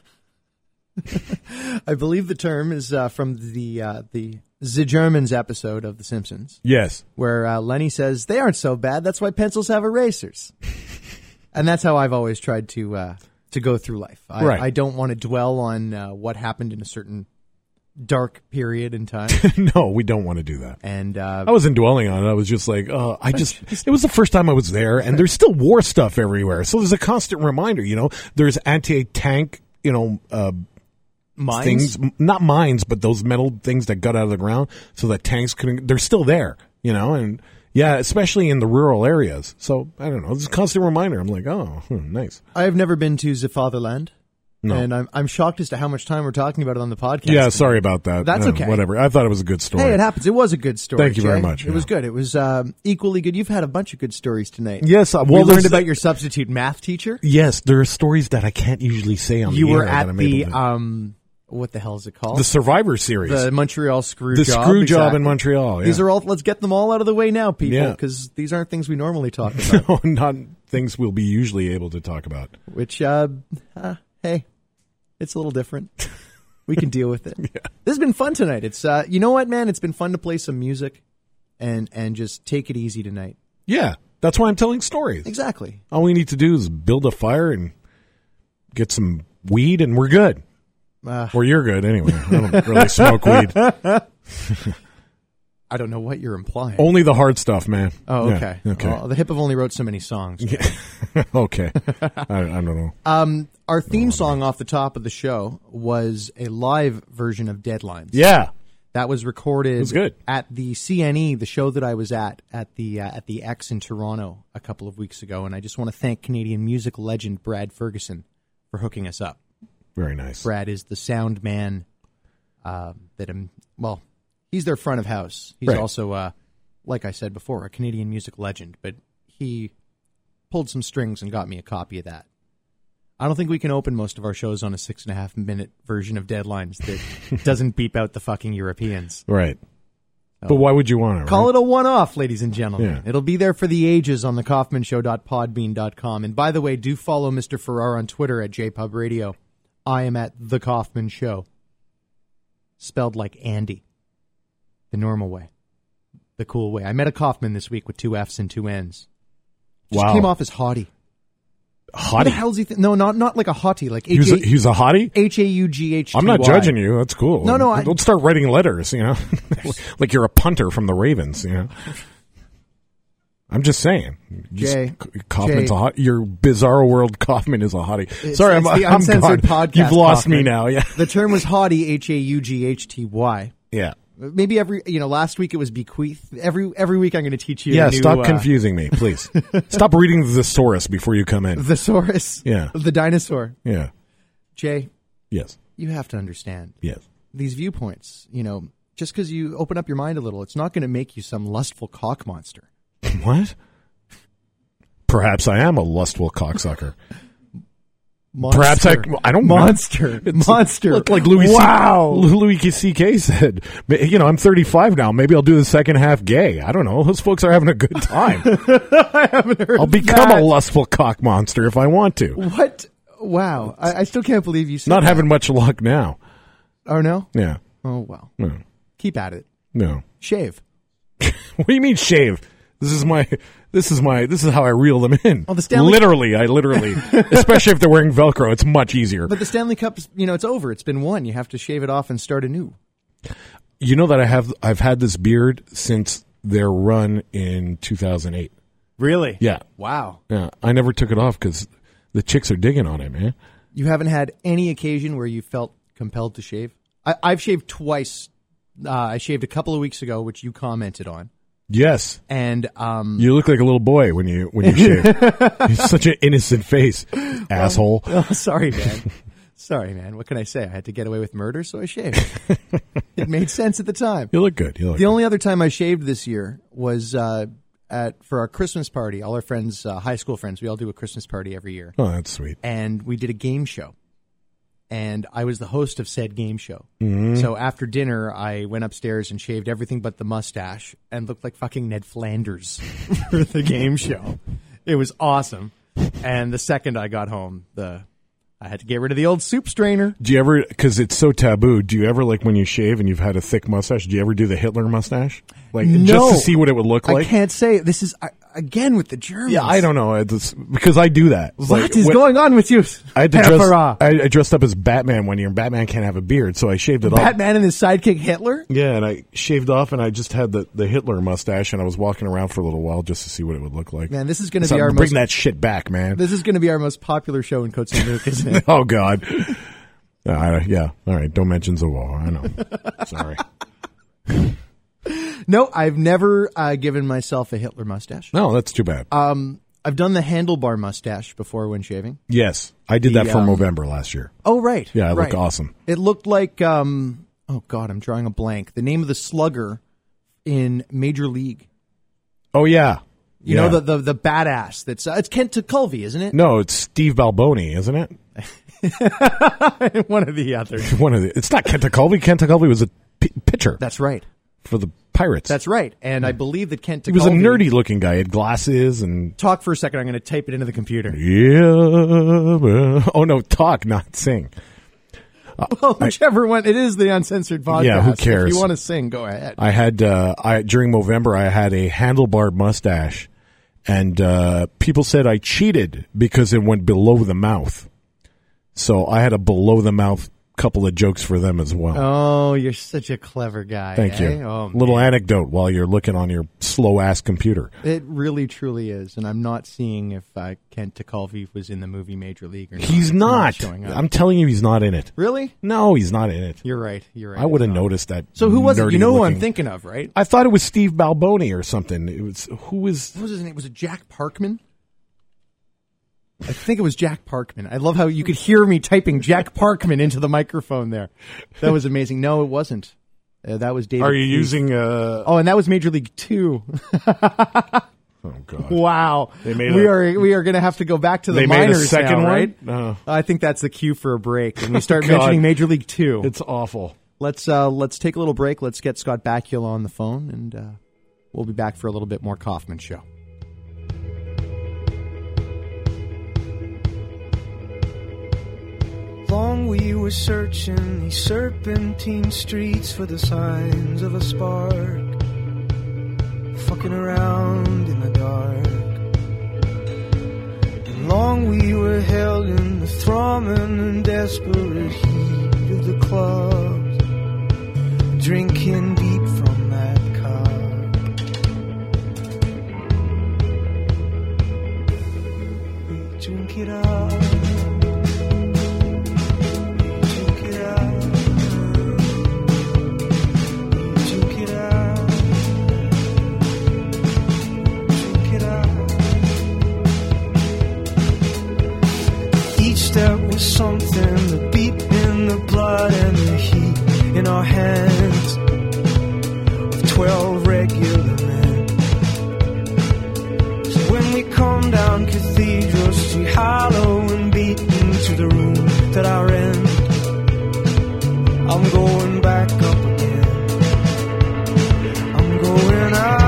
I believe the term is from the Germans episode of The Simpsons. Yes. Where Lenny says, they aren't so bad, that's why pencils have erasers. And that's how I've always tried to go through life. Right. I don't want to dwell on what happened in a certain dark period in time. No, we don't want to do that. And I wasn't dwelling on it. I was just like, it was the first time I was there, and there's still war stuff everywhere. So there's a constant reminder, you know, there's anti-tank, you know, mines? Things, not mines, but those metal things that got out of the ground so that tanks couldn't, they're still there, you know, and yeah, especially in the rural areas. So I don't know. It's a constant reminder. I'm like, oh, nice. I have never been to the fatherland. No. And I'm shocked as to how much time we're talking about it on the podcast. Yeah, sorry about that. That's okay. Whatever. I thought it was a good story. Hey, it happens. It was a good story. Thank you very Jay. much. It was good. It was equally good. You've had a bunch of good stories tonight. Yes. Well, we learned about your substitute math teacher. Yes, there are stories that I can't usually say on the air. You were at the what the hell is it called? The Survivor Series. The Montreal Screw Job. The Screw Job in Montreal. Yeah. These are all. Let's get them all out of the way now, people, because these aren't things we normally talk about. No, not things we'll be usually able to talk about. Which, hey. It's a little different. We can deal with it. Yeah. This has been fun tonight. It's you know what, man? It's been fun to play some music and just take it easy tonight. Yeah, that's why I'm telling stories. Exactly. All we need to do is build a fire and get some weed, and we're good. Or you're good anyway. I don't really smoke weed. I don't know what you're implying. Only the hard stuff, man. Oh, okay. Yeah, okay. Well, the Hip have only wrote so many songs. Yeah. Okay. I don't know. Our theme song off the top of the show was a live version of Deadlines. Yeah. That was recorded it was good. At the CNE, the show that I was at the X in Toronto a couple of weeks ago. And I just want to thank Canadian music legend Brad Ferguson for hooking us up. Very nice. Brad is the sound man he's their front of house. He's also, like I said before, a Canadian music legend. But he pulled some strings and got me a copy of that. I don't think we can open most of our shows on a 6.5-minute version of Deadlines that doesn't beep out the fucking Europeans. Right. But why would you want it? Call right? it a one-off, ladies and gentlemen. Yeah. It'll be there for the ages on the kaufmanshow.podbean.com. And by the way, do follow Mr. Farrar on Twitter at JPubRadio. I am at The Kaufman Show. Spelled like Andy. The normal way. The cool way. I met a Kaufman this week with 2 F's and 2 N's. Just Wow. came off as haughty. What the Hottie. hell's he No, not like a hottie. Like He was a hottie? H-A-U-G-H-T-Y. I'm not judging you. That's cool. No, Don't start writing letters, you know? Like you're a punter from the Ravens, you know? I'm just saying. Jay. Kaufman's a hot. Your Bizarro World Kaufman is a hottie. It's Sorry, the I'm Uncensored gone. Podcast You've lost Kaufman. me now, yeah. The term was haughty, H-A-U-G-H-T-Y. Yeah. Maybe last week it was bequeath. Every week I'm going to teach you Yeah, a new, stop confusing me, please. Stop reading the thesaurus before you come in. Thesaurus. Yeah. The dinosaur. Yeah. Jay, Yes. you have to understand. Yes. These viewpoints, just because you open up your mind a little, it's not going to make you some lustful cock monster. What? Perhaps I am a lustful cocksucker. Monster. Perhaps I don't Monster. Monster. Like Louis Wow. Louis C.K. said, I'm 35 now. Maybe I'll do the second half gay. I don't know. Those folks are having a good time. I haven't heard I'll become that. a lustful cock monster if I want to. What? Wow. I still can't believe you said Not that. having much luck now. Oh, no? Yeah. Oh, well. No. Keep at it. No. Shave. What do you mean shave? This is how I reel them in. Oh, the Stanley- literally, especially if they're wearing Velcro, it's much easier. But the Stanley Cup, it's over. It's been won. You have to shave it off and start anew. You know that I've had this beard since their run in 2008. Really? Yeah. Wow. Yeah. I never took it off because the chicks are digging on it, man. You haven't had any occasion where you felt compelled to shave? I've shaved twice. I shaved a couple of weeks ago, which you commented on. Yes. And you look like a little boy when you shave. You're such an innocent face, asshole. Oh, sorry, man. Sorry, man. What can I say? I had to get away with murder, so I shaved. It made sense at the time. You look good. The only other time I shaved this year was for our Christmas party. All our friends, high school friends, we all do a Christmas party every year. Oh, that's sweet. And we did a game show. And I was the host of said game show. Mm-hmm. So after dinner, I went upstairs and shaved everything but the mustache and looked like fucking Ned Flanders for the game show. It was awesome. And the second I got home, I had to get rid of the old soup strainer. Do you ever, because it's so taboo, do you ever, like when you shave and you've had a thick mustache, do you ever do the Hitler mustache? Like, No. just to see what it would look like? I can't say. This is, again, with the Germans. Yeah, I don't know. It's because I do that. What is going on with you? I had to Herr dress. Farrar? I dressed up as Batman one year, and Batman can't have a beard, so I shaved it off. Batman and his sidekick Hitler? Yeah, and I shaved off, and I just had the Hitler mustache, and I was walking around for a little while just to see what it would look like. Man, this is going to So be our bring most. that shit back, man. This is going to be our most popular show in Côte Saint-Luc, isn't it? Oh God. Yeah. All right. Don't mention Zawar. I know. Sorry. No, I've never given myself a Hitler mustache. No, that's too bad. I've done the handlebar mustache before when shaving. Yes, I did that for Movember last year. Oh, right. Yeah, it right. looked awesome. It looked like, oh God, I'm drawing a blank. The name of the slugger in Major League. Oh yeah. You know, the badass that's, it's Kent Tekulve, isn't it? No, it's Steve Balboni, isn't it? One or the other. It's not Kent Tekulve. Kent Tekulve was a pitcher. That's right. For the Pirates. That's right. And I believe that Kent Tekulve. He was a nerdy looking guy. He had glasses and. Talk for a second. I'm going to type it into the computer. Yeah. Oh no, talk, not sing. Well, whichever one. It is the Uncensored Podcast. Yeah, who cares? If you want to sing, go ahead. I had during Movember I had a handlebar mustache, and people said I cheated because it went below the mouth. So I had a below the mouth couple of jokes for them as well. Oh, you're such a clever guy. Thank you. Oh, little anecdote while you're looking on your slow ass computer. It really, truly is, and I'm not seeing if Kent Tekulve was in the movie Major League or not. He's It's not. showing up. I'm telling you, he's not in it. Really? No, he's not in it. You're right. I would have noticed that. So who was it? You know who I'm nerdy-looking- thinking of, right? I thought it was Steve Balboni or something. It was What was his name? Was it Jack Parkman? I think it was Jack Parkman. I love how you could hear me typing Jack Parkman into the microphone there. That was amazing. No, it wasn't. That was David. Are you Keith. using? Oh, and that was Major League 2. Oh God! Wow. They made we are going to have to go back to the They made a minors second now, one? right? No. I think that's the cue for a break, and we start God. mentioning Major League 2. It's awful. Let's take a little break. Let's get Scott Bakula on the phone, and we'll be back for a little bit more Kaufman Show. Long we were searching these serpentine streets for the signs of a spark, fucking around in the dark. And long we were held in the throbbing and desperate heat of the clubs, drinking deep from that cup. We drink it up. Step was something, the beat in the blood and the heat in our hands of 12 regular men. So when we come down Cathedral Street, hollow and beaten to the room that I rent, I'm going back up again. I'm going out.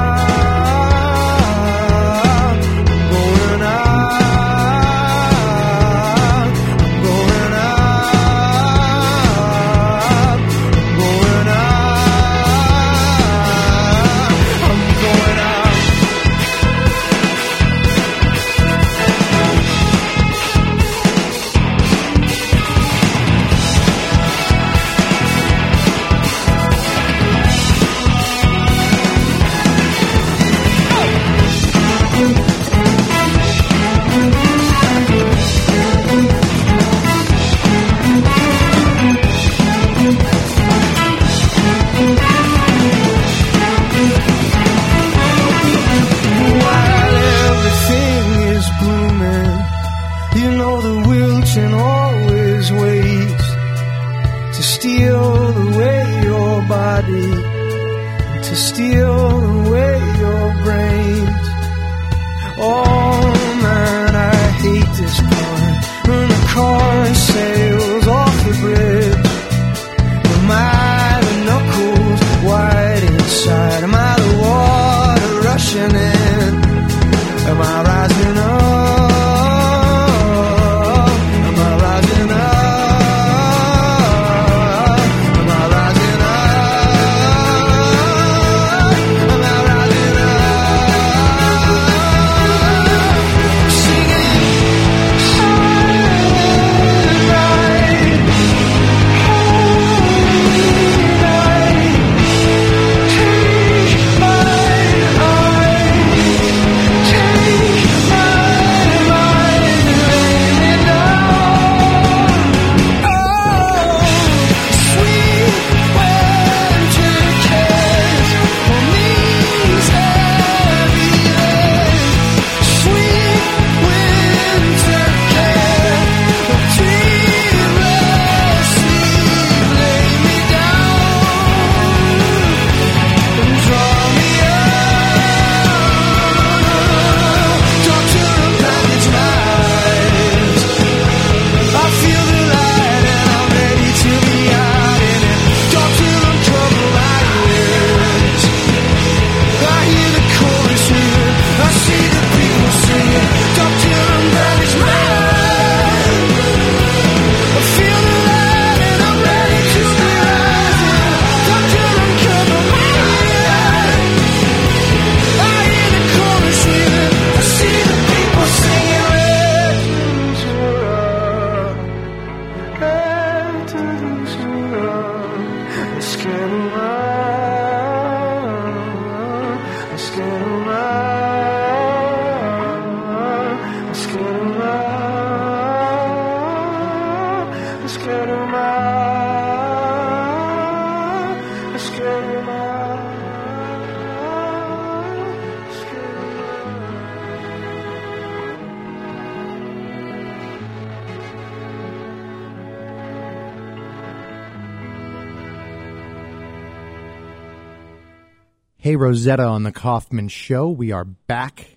Hey, Rosetta on the Kaufman Show. We are back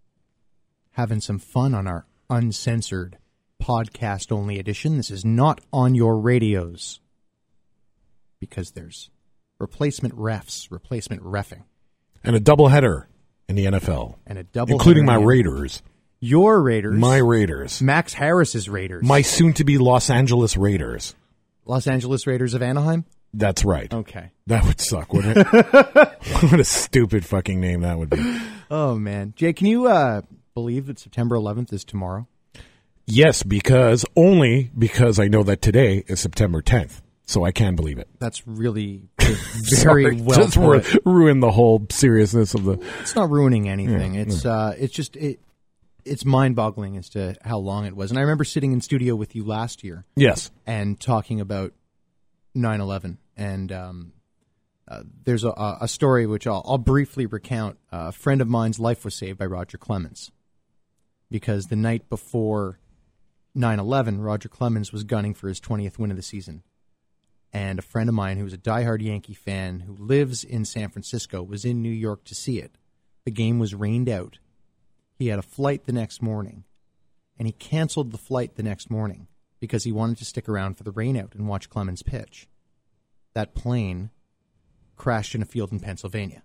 having some fun on our uncensored podcast-only edition. This is not on your radios. because there's replacement refs, replacement reffing. And a doubleheader in the NFL. And a double, including my Raiders. Your Raiders. My Raiders. Max Harris's Raiders. My soon-to-be Los Angeles Raiders. Los Angeles Raiders of Anaheim? That's right. Okay. That would suck, wouldn't it? What a stupid fucking name that would be. Oh, man. Jay, can you believe that September 11th is tomorrow? Yes, only because I know that today is September 10th. So I can believe it. That's really very well just put. Ruin the whole seriousness of the... It's not ruining anything. It's just it's mind-boggling as to how long it was. And I remember sitting in studio with you last year. Yes. And talking about 9/11. And there's a story which I'll briefly recount. A friend of mine's life was saved by Roger Clemens. Because the night before 9/11, Roger Clemens was gunning for his 20th win of the season. And a friend of mine who was a diehard Yankee fan who lives in San Francisco was in New York to see it. The game was rained out. He had a flight the next morning, and he canceled the flight the next morning because he wanted to stick around for the rainout and watch Clemens pitch. That plane crashed in a field in Pennsylvania.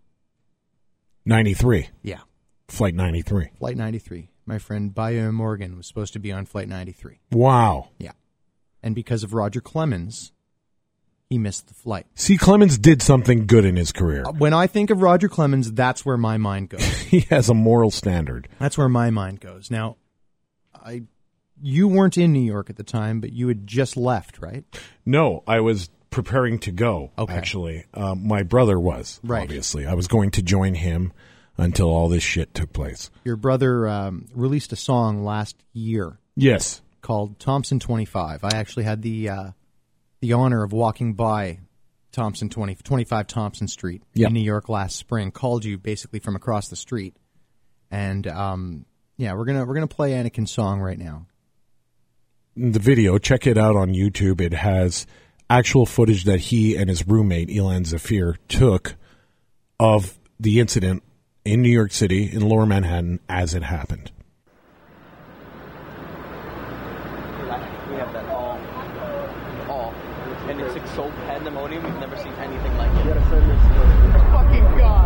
93. Yeah. Flight 93. Flight 93. My friend Bayou Morgan was supposed to be on Flight 93. Wow. Yeah. And because of Roger Clemens, he missed the flight. See, Clemens did something good in his career. When I think of Roger Clemens, that's where my mind goes. He has a moral standard. That's where my mind goes. Now, you weren't in New York at the time, but you had just left, right? No, I was preparing to go, actually. My brother was, obviously. I was going to join him until all this shit took place. Your brother released a song last year. Yes. Called Thompson 25. I actually had the honor of walking by 25 Thompson Street in New York last spring. Called you basically from across the street, and we're gonna play Anakin's song right now. The video, check it out on YouTube. It has actual footage that he and his roommate Elan Zafir took of the incident in New York City in Lower Manhattan as it happened. We have that all. And it's like so pandemonium, we've never seen anything like it. You gotta send this to fucking God.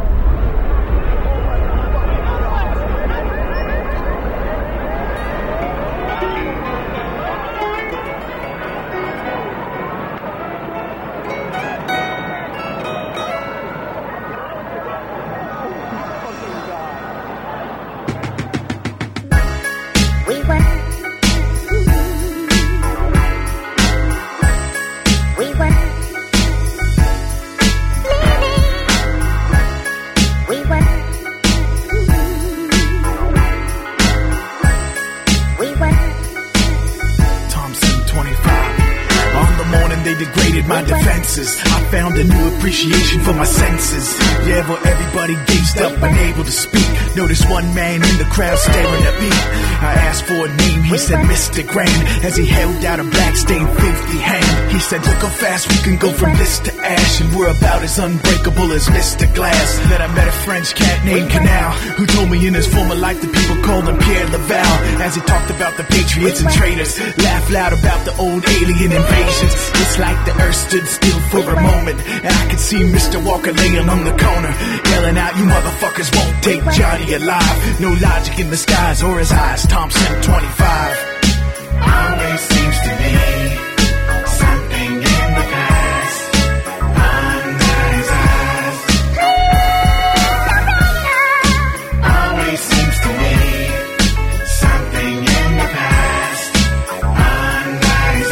My defenses, I found a new appreciation for my senses. Yeah, well, everybody gazed up, unable to speak. Noticed one man in the crowd staring at me. I asked for a name, he said Mr. Grand, as he held out a black stained filthy hand. He said, look how fast we can go from this to ash, and we're about as unbreakable as Mr. Glass. Then I met a French cat named Canal, who told me in his former life that people called him Pierre Laval, as he talked about the patriots and traitors, laughed loud about the old alien invasions. It's like the earth stood still for a moment, and I could see Mr. Walker laying on the corner, yelling out, you motherfuckers won't take Johnny alive. No logic in the skies or his eyes. Thompson 25 always seems to be something in the past under his eyes. Always seems to be something in the past under his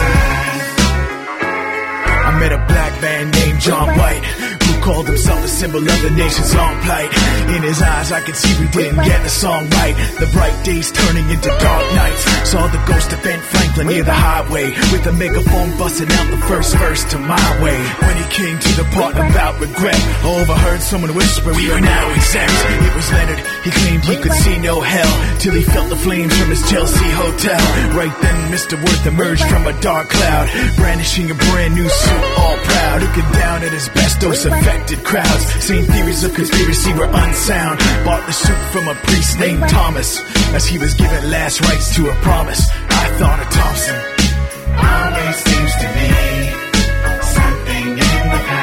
eyes. I met a black man named John White, who called himself a symbol of the nation's own plight. In his eyes I could see we didn't get the song right. The bright days turning into dark nights. Saw the ghost of Ben Franklin near the highway, with a megaphone busting out the first verse to my way. When he came to the part about regret, I overheard someone whisper, we are now exempt. It was Leonard, he claimed he could see no hell, till he felt the flames from his Chelsea hotel. Right then Mr. Worth emerged from a dark cloud, brandishing a brand new suit, all proud, looking down at his best dose affected crowds. Same theories of conspiracy were unsound. Bought the suit from a priest named Thomas, as he was given last rites to a promise. I thought of Thompson always seems to be something in the past.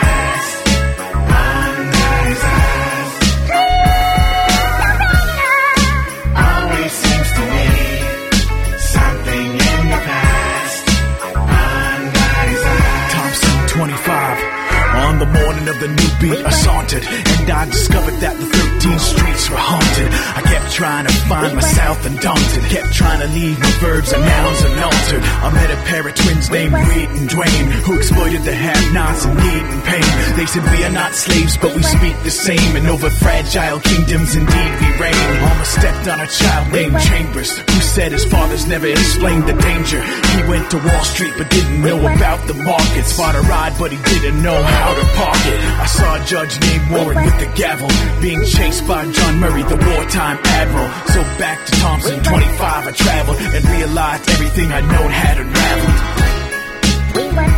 wanted, and I discovered that the 13 streets were haunted. I kept trying to find myself undaunted, kept trying to leave my verbs and nouns unaltered. I met a pair of twins named Reed and Dwayne, who exploited the have-nots in need and pain. They said we are not slaves, but we speak the same, and over fragile kingdoms indeed we reign. Almost stepped on a child named Chambers, who said his fathers never explained the danger. He went to Wall Street but didn't know about the markets. Fought a ride but he didn't know how to park it. I saw a judge named Warren with the gavel, being chased by John Murray, the wartime admiral. So back to Thompson 25 I traveled, and realized everything I'd known had unraveled.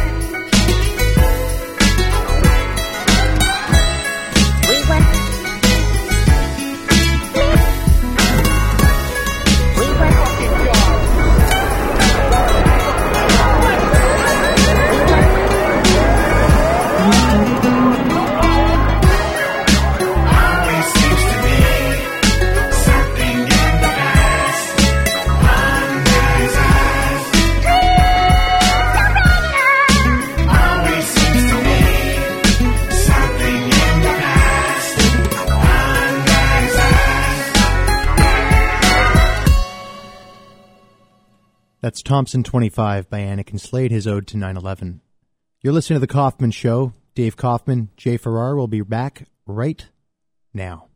That's Thompson 25 by Anakin Slade, his ode to 9/11. You're listening to The Kaufman Show. Dave Kaufman, Jay Farrar will be back right now.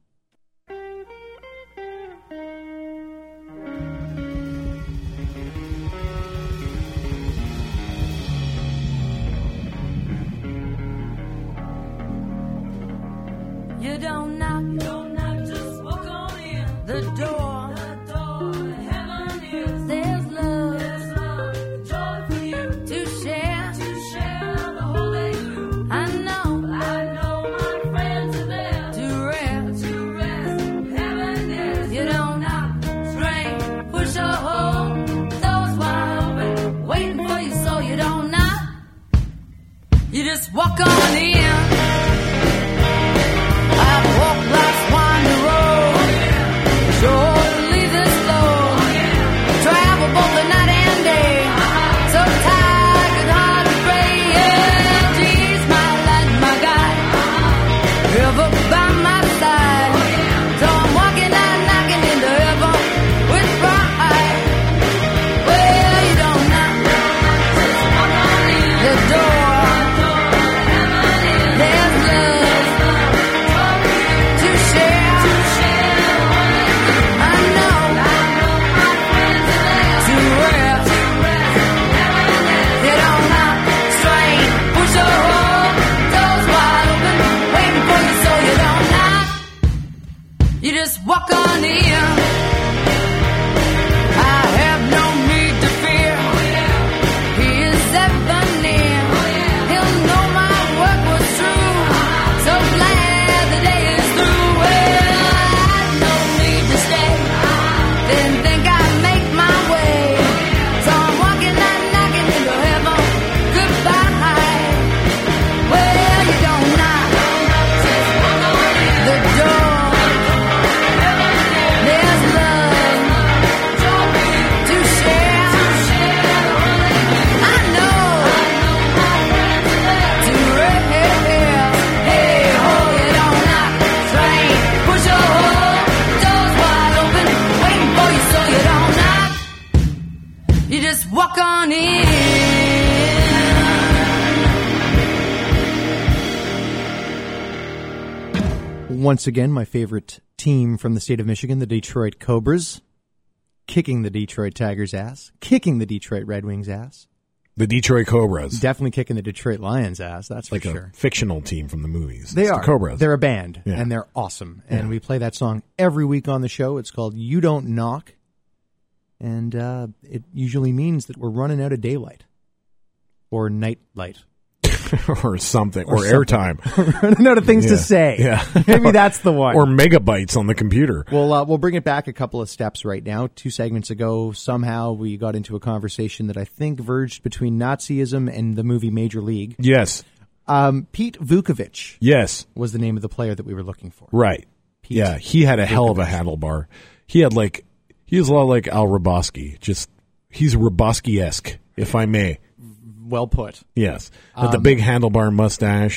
You don't knock, just walk on in. The door, heaven is. There's love, joy for you to share the whole day through. I know my friends are there to rest. Heaven is. You don't knock, strain, push or hold. Doors wide open, waiting for you, so you don't knock. You just walk on in. Walk life's winding road, sure to leave this load. Travel both the night and day, so tired and hard to pray. Yeah, Jesus, my light, my guide, ever by my side. So I'm walking out and knocking into heaven with pride. Well, you don't knock, the door, there's love. You just walk on in. I have no need to fear. He is ever near. He'll know my work was true. So glad the day is through. Well, I had no need to stay. Didn't think I'd make my way. So I'm walking out knocking into heaven. Goodbye. Well, you don't knock. The door. Walk on in. Once again, my favorite team from the state of Michigan, the Detroit Cobras, kicking the Detroit Tigers' ass, kicking the Detroit Red Wings' ass. The Detroit Cobras. Definitely kicking the Detroit Lions' ass, that's like for sure. A fictional team from the movies. They are. The Cobras. They're a band, yeah. And they're awesome. And we play that song every week on the show. It's called You Don't Knock. And it usually means that we're running out of daylight. Or night light. or something. Or airtime. Running out of things to say. Yeah. Maybe that's the one. Or megabytes on the computer. Well, we'll bring it back a couple of steps right now. 2 segments ago, somehow we got into a conversation that I think verged between Nazism and the movie Major League. Yes. Pete Vukovich. Yes. Was the name of the player that we were looking for. Right. Pete yeah, he had a hell of a handlebar. He was a lot like Al Raboski. He's Raboski-esque, if I may. Well put. Yes. Had the big handlebar mustache and,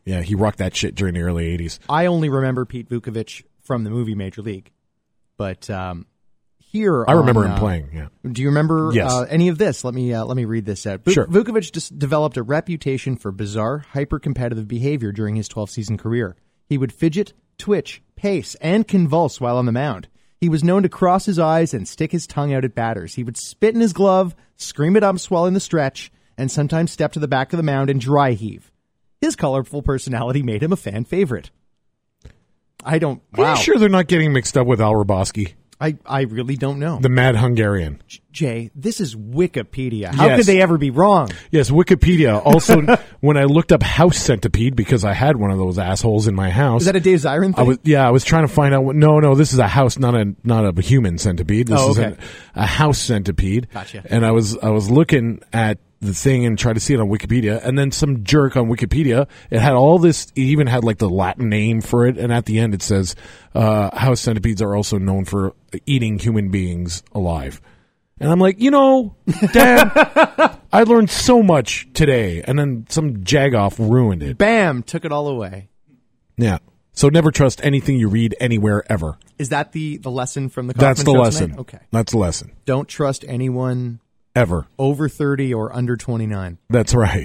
Yeah, he rocked that shit during the early 80s. I only remember Pete Vukovich from the movie Major League. But here I remember him playing, yeah. Do you remember Yes. any of this? Let me read this out. Sure. Vukovich just developed a reputation for bizarre, hyper-competitive behavior during his 12-season career. He would fidget, twitch, pace, and convulse while on the mound. He was known to cross his eyes and stick his tongue out at batters. He would spit in his glove, scream at umps while in the stretch, and sometimes step to the back of the mound and dry heave. His colorful personality made him a fan favorite. Are you sure they're not getting mixed up with Al Roboski? I really don't know. The mad Hungarian. Jay, this is Wikipedia. How Yes. could they ever be wrong? Yes, Wikipedia. Also, when I looked up house centipede, because I had one of those assholes in my house. Is that a Dave Zirin thing? I was trying to find out. No, this is a house, not a human centipede. This is a house centipede. Gotcha. And I was looking at the thing and try to see it on Wikipedia, and then some jerk on Wikipedia, it had all this, it even had like the Latin name for it, and at the end it says, house centipedes are also known for eating human beings alive. And I'm like, damn, I learned so much today, and then some jagoff ruined it. Bam! Took it all away. Yeah. So never trust anything you read anywhere ever. Is that the lesson from the Kaufman That's the show lesson. tonight? Okay. That's the lesson. Don't trust anyone ever over 30 or under 29. That's right.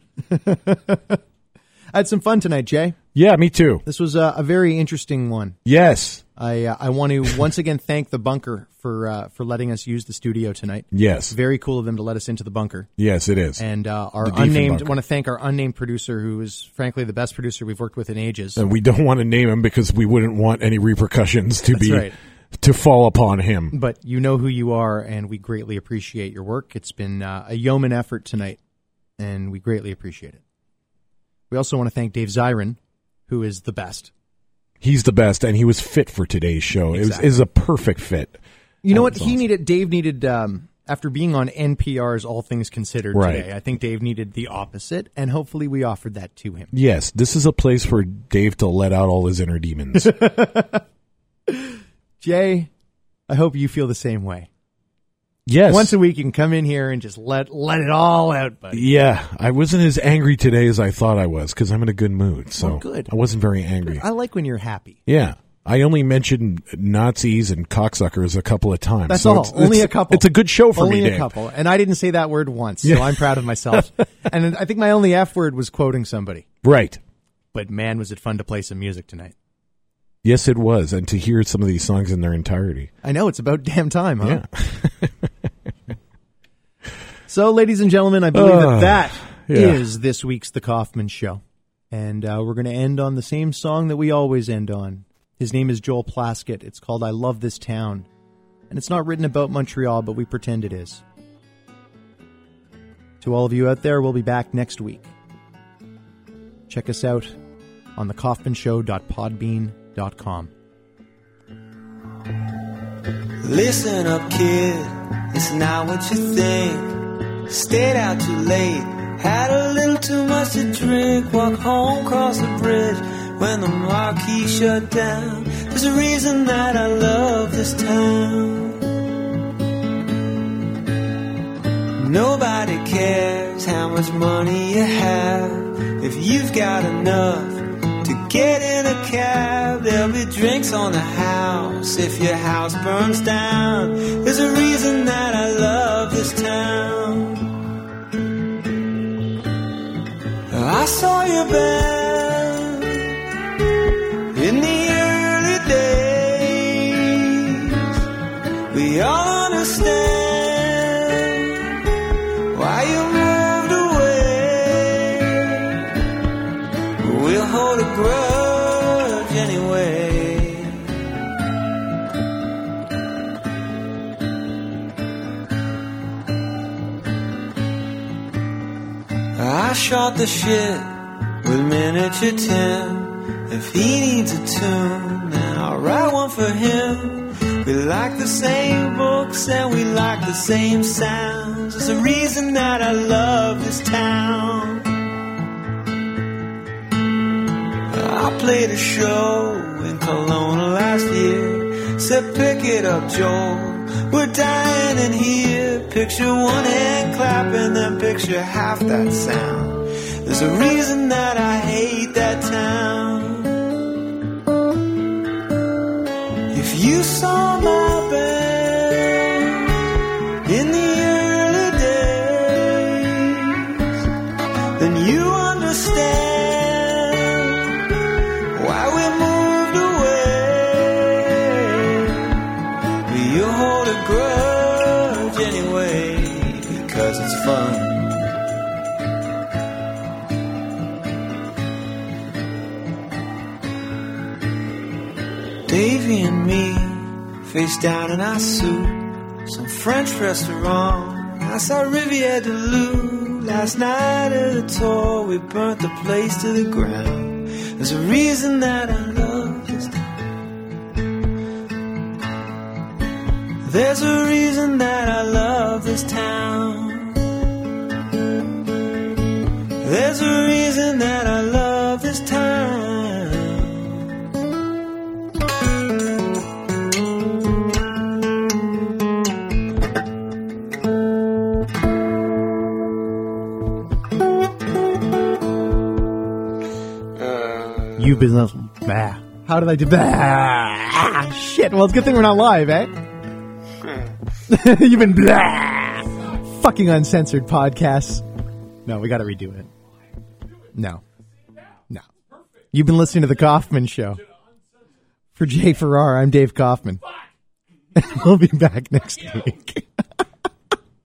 I had some fun tonight, Jay. Yeah, me too. This was a very interesting one. Yes. I want to once again thank the Bunker for letting us use the studio tonight. Yes. Very cool of them to let us into the Bunker. Yes, it is. And our The Diefenbunker. unnamed, want to thank our unnamed producer, who is frankly the best producer we've worked with in ages. And we don't want to name him because we wouldn't want any repercussions to That's be right. to fall upon him. But you know who you are, and we greatly appreciate your work. It's been a yeoman effort tonight, and we greatly appreciate it. We also want to thank Dave Zirin, who is the best. He's the best, and he was fit for today's show. Exactly. It was a perfect fit. You know what? Dave needed, after being on NPR's All Things Considered Right. today, I think Dave needed the opposite, and hopefully we offered that to him. Yes, this is a place for Dave to let out all his inner demons. Jay, I hope you feel the same way. Yes. Once a week, you can come in here and just let it all out, buddy. Yeah, I wasn't as angry today as I thought I was because I'm in a good mood. So Well, good. I wasn't very angry. I like when you're happy. Yeah. I only mentioned Nazis and cocksuckers a couple of times. That's so all. Only a couple. It's a good show for only me, a Dave. couple. And I didn't say that word once, so Yeah. I'm proud of myself. And I think my only F word was quoting somebody. Right. But man, was it fun to play some music tonight. Yes, it was. And to hear some of these songs in their entirety. I know, it's about damn time, huh? Yeah. So, ladies and gentlemen, I believe that yeah. is this week's The Kaufman Show. And we're going to end on the same song that we always end on. His name is Joel Plaskett. It's called I Love This Town. And it's not written about Montreal, but we pretend it is. To all of you out there, we'll be back next week. Check us out on thekaufmanshow.podbean.com. Listen up, kid, it's not what you think. Stayed out too late, had a little too much to drink. Walk home, cross the bridge when the marquee shut down. There's a reason that I love this town. Nobody cares how much money you have. If you've got enough to get in a cab, there'll be drinks on the house if your house burns down. There's a reason that I love this town. I saw your band in the early days. We all understand why you moved away. We'll hold a grudge anyway. I shot the shit with miniature Tim. If he needs a tune, then I'll write one for him. We like the same books and we like the same sounds. It's a reason that I love this town. I played a show in Kelowna last year. Said pick it up, Joel, we're dying in here. Picture one hand clapping, then picture half that sound. There's a reason that I hate that town. If you saw my band in the early days, then you understand why we moved away. But you hold a grudge anyway, because it's fun. Davy and me, face down in our suit, some French restaurant outside Riviera du Loup. Last night at a tour, we burnt the place to the ground. There's a reason that I love this town. There's a reason that I love this town. There's a reason that I love this town. You've been bah. How did I do bah? Shit. Well, it's a good thing we're not live, eh? You've been blah. Fucking uncensored podcasts. No, we got to redo it. No. You've been listening to The Kaufman Show. For Jay Farrar, I'm Dave Kaufman. And we'll be back next week.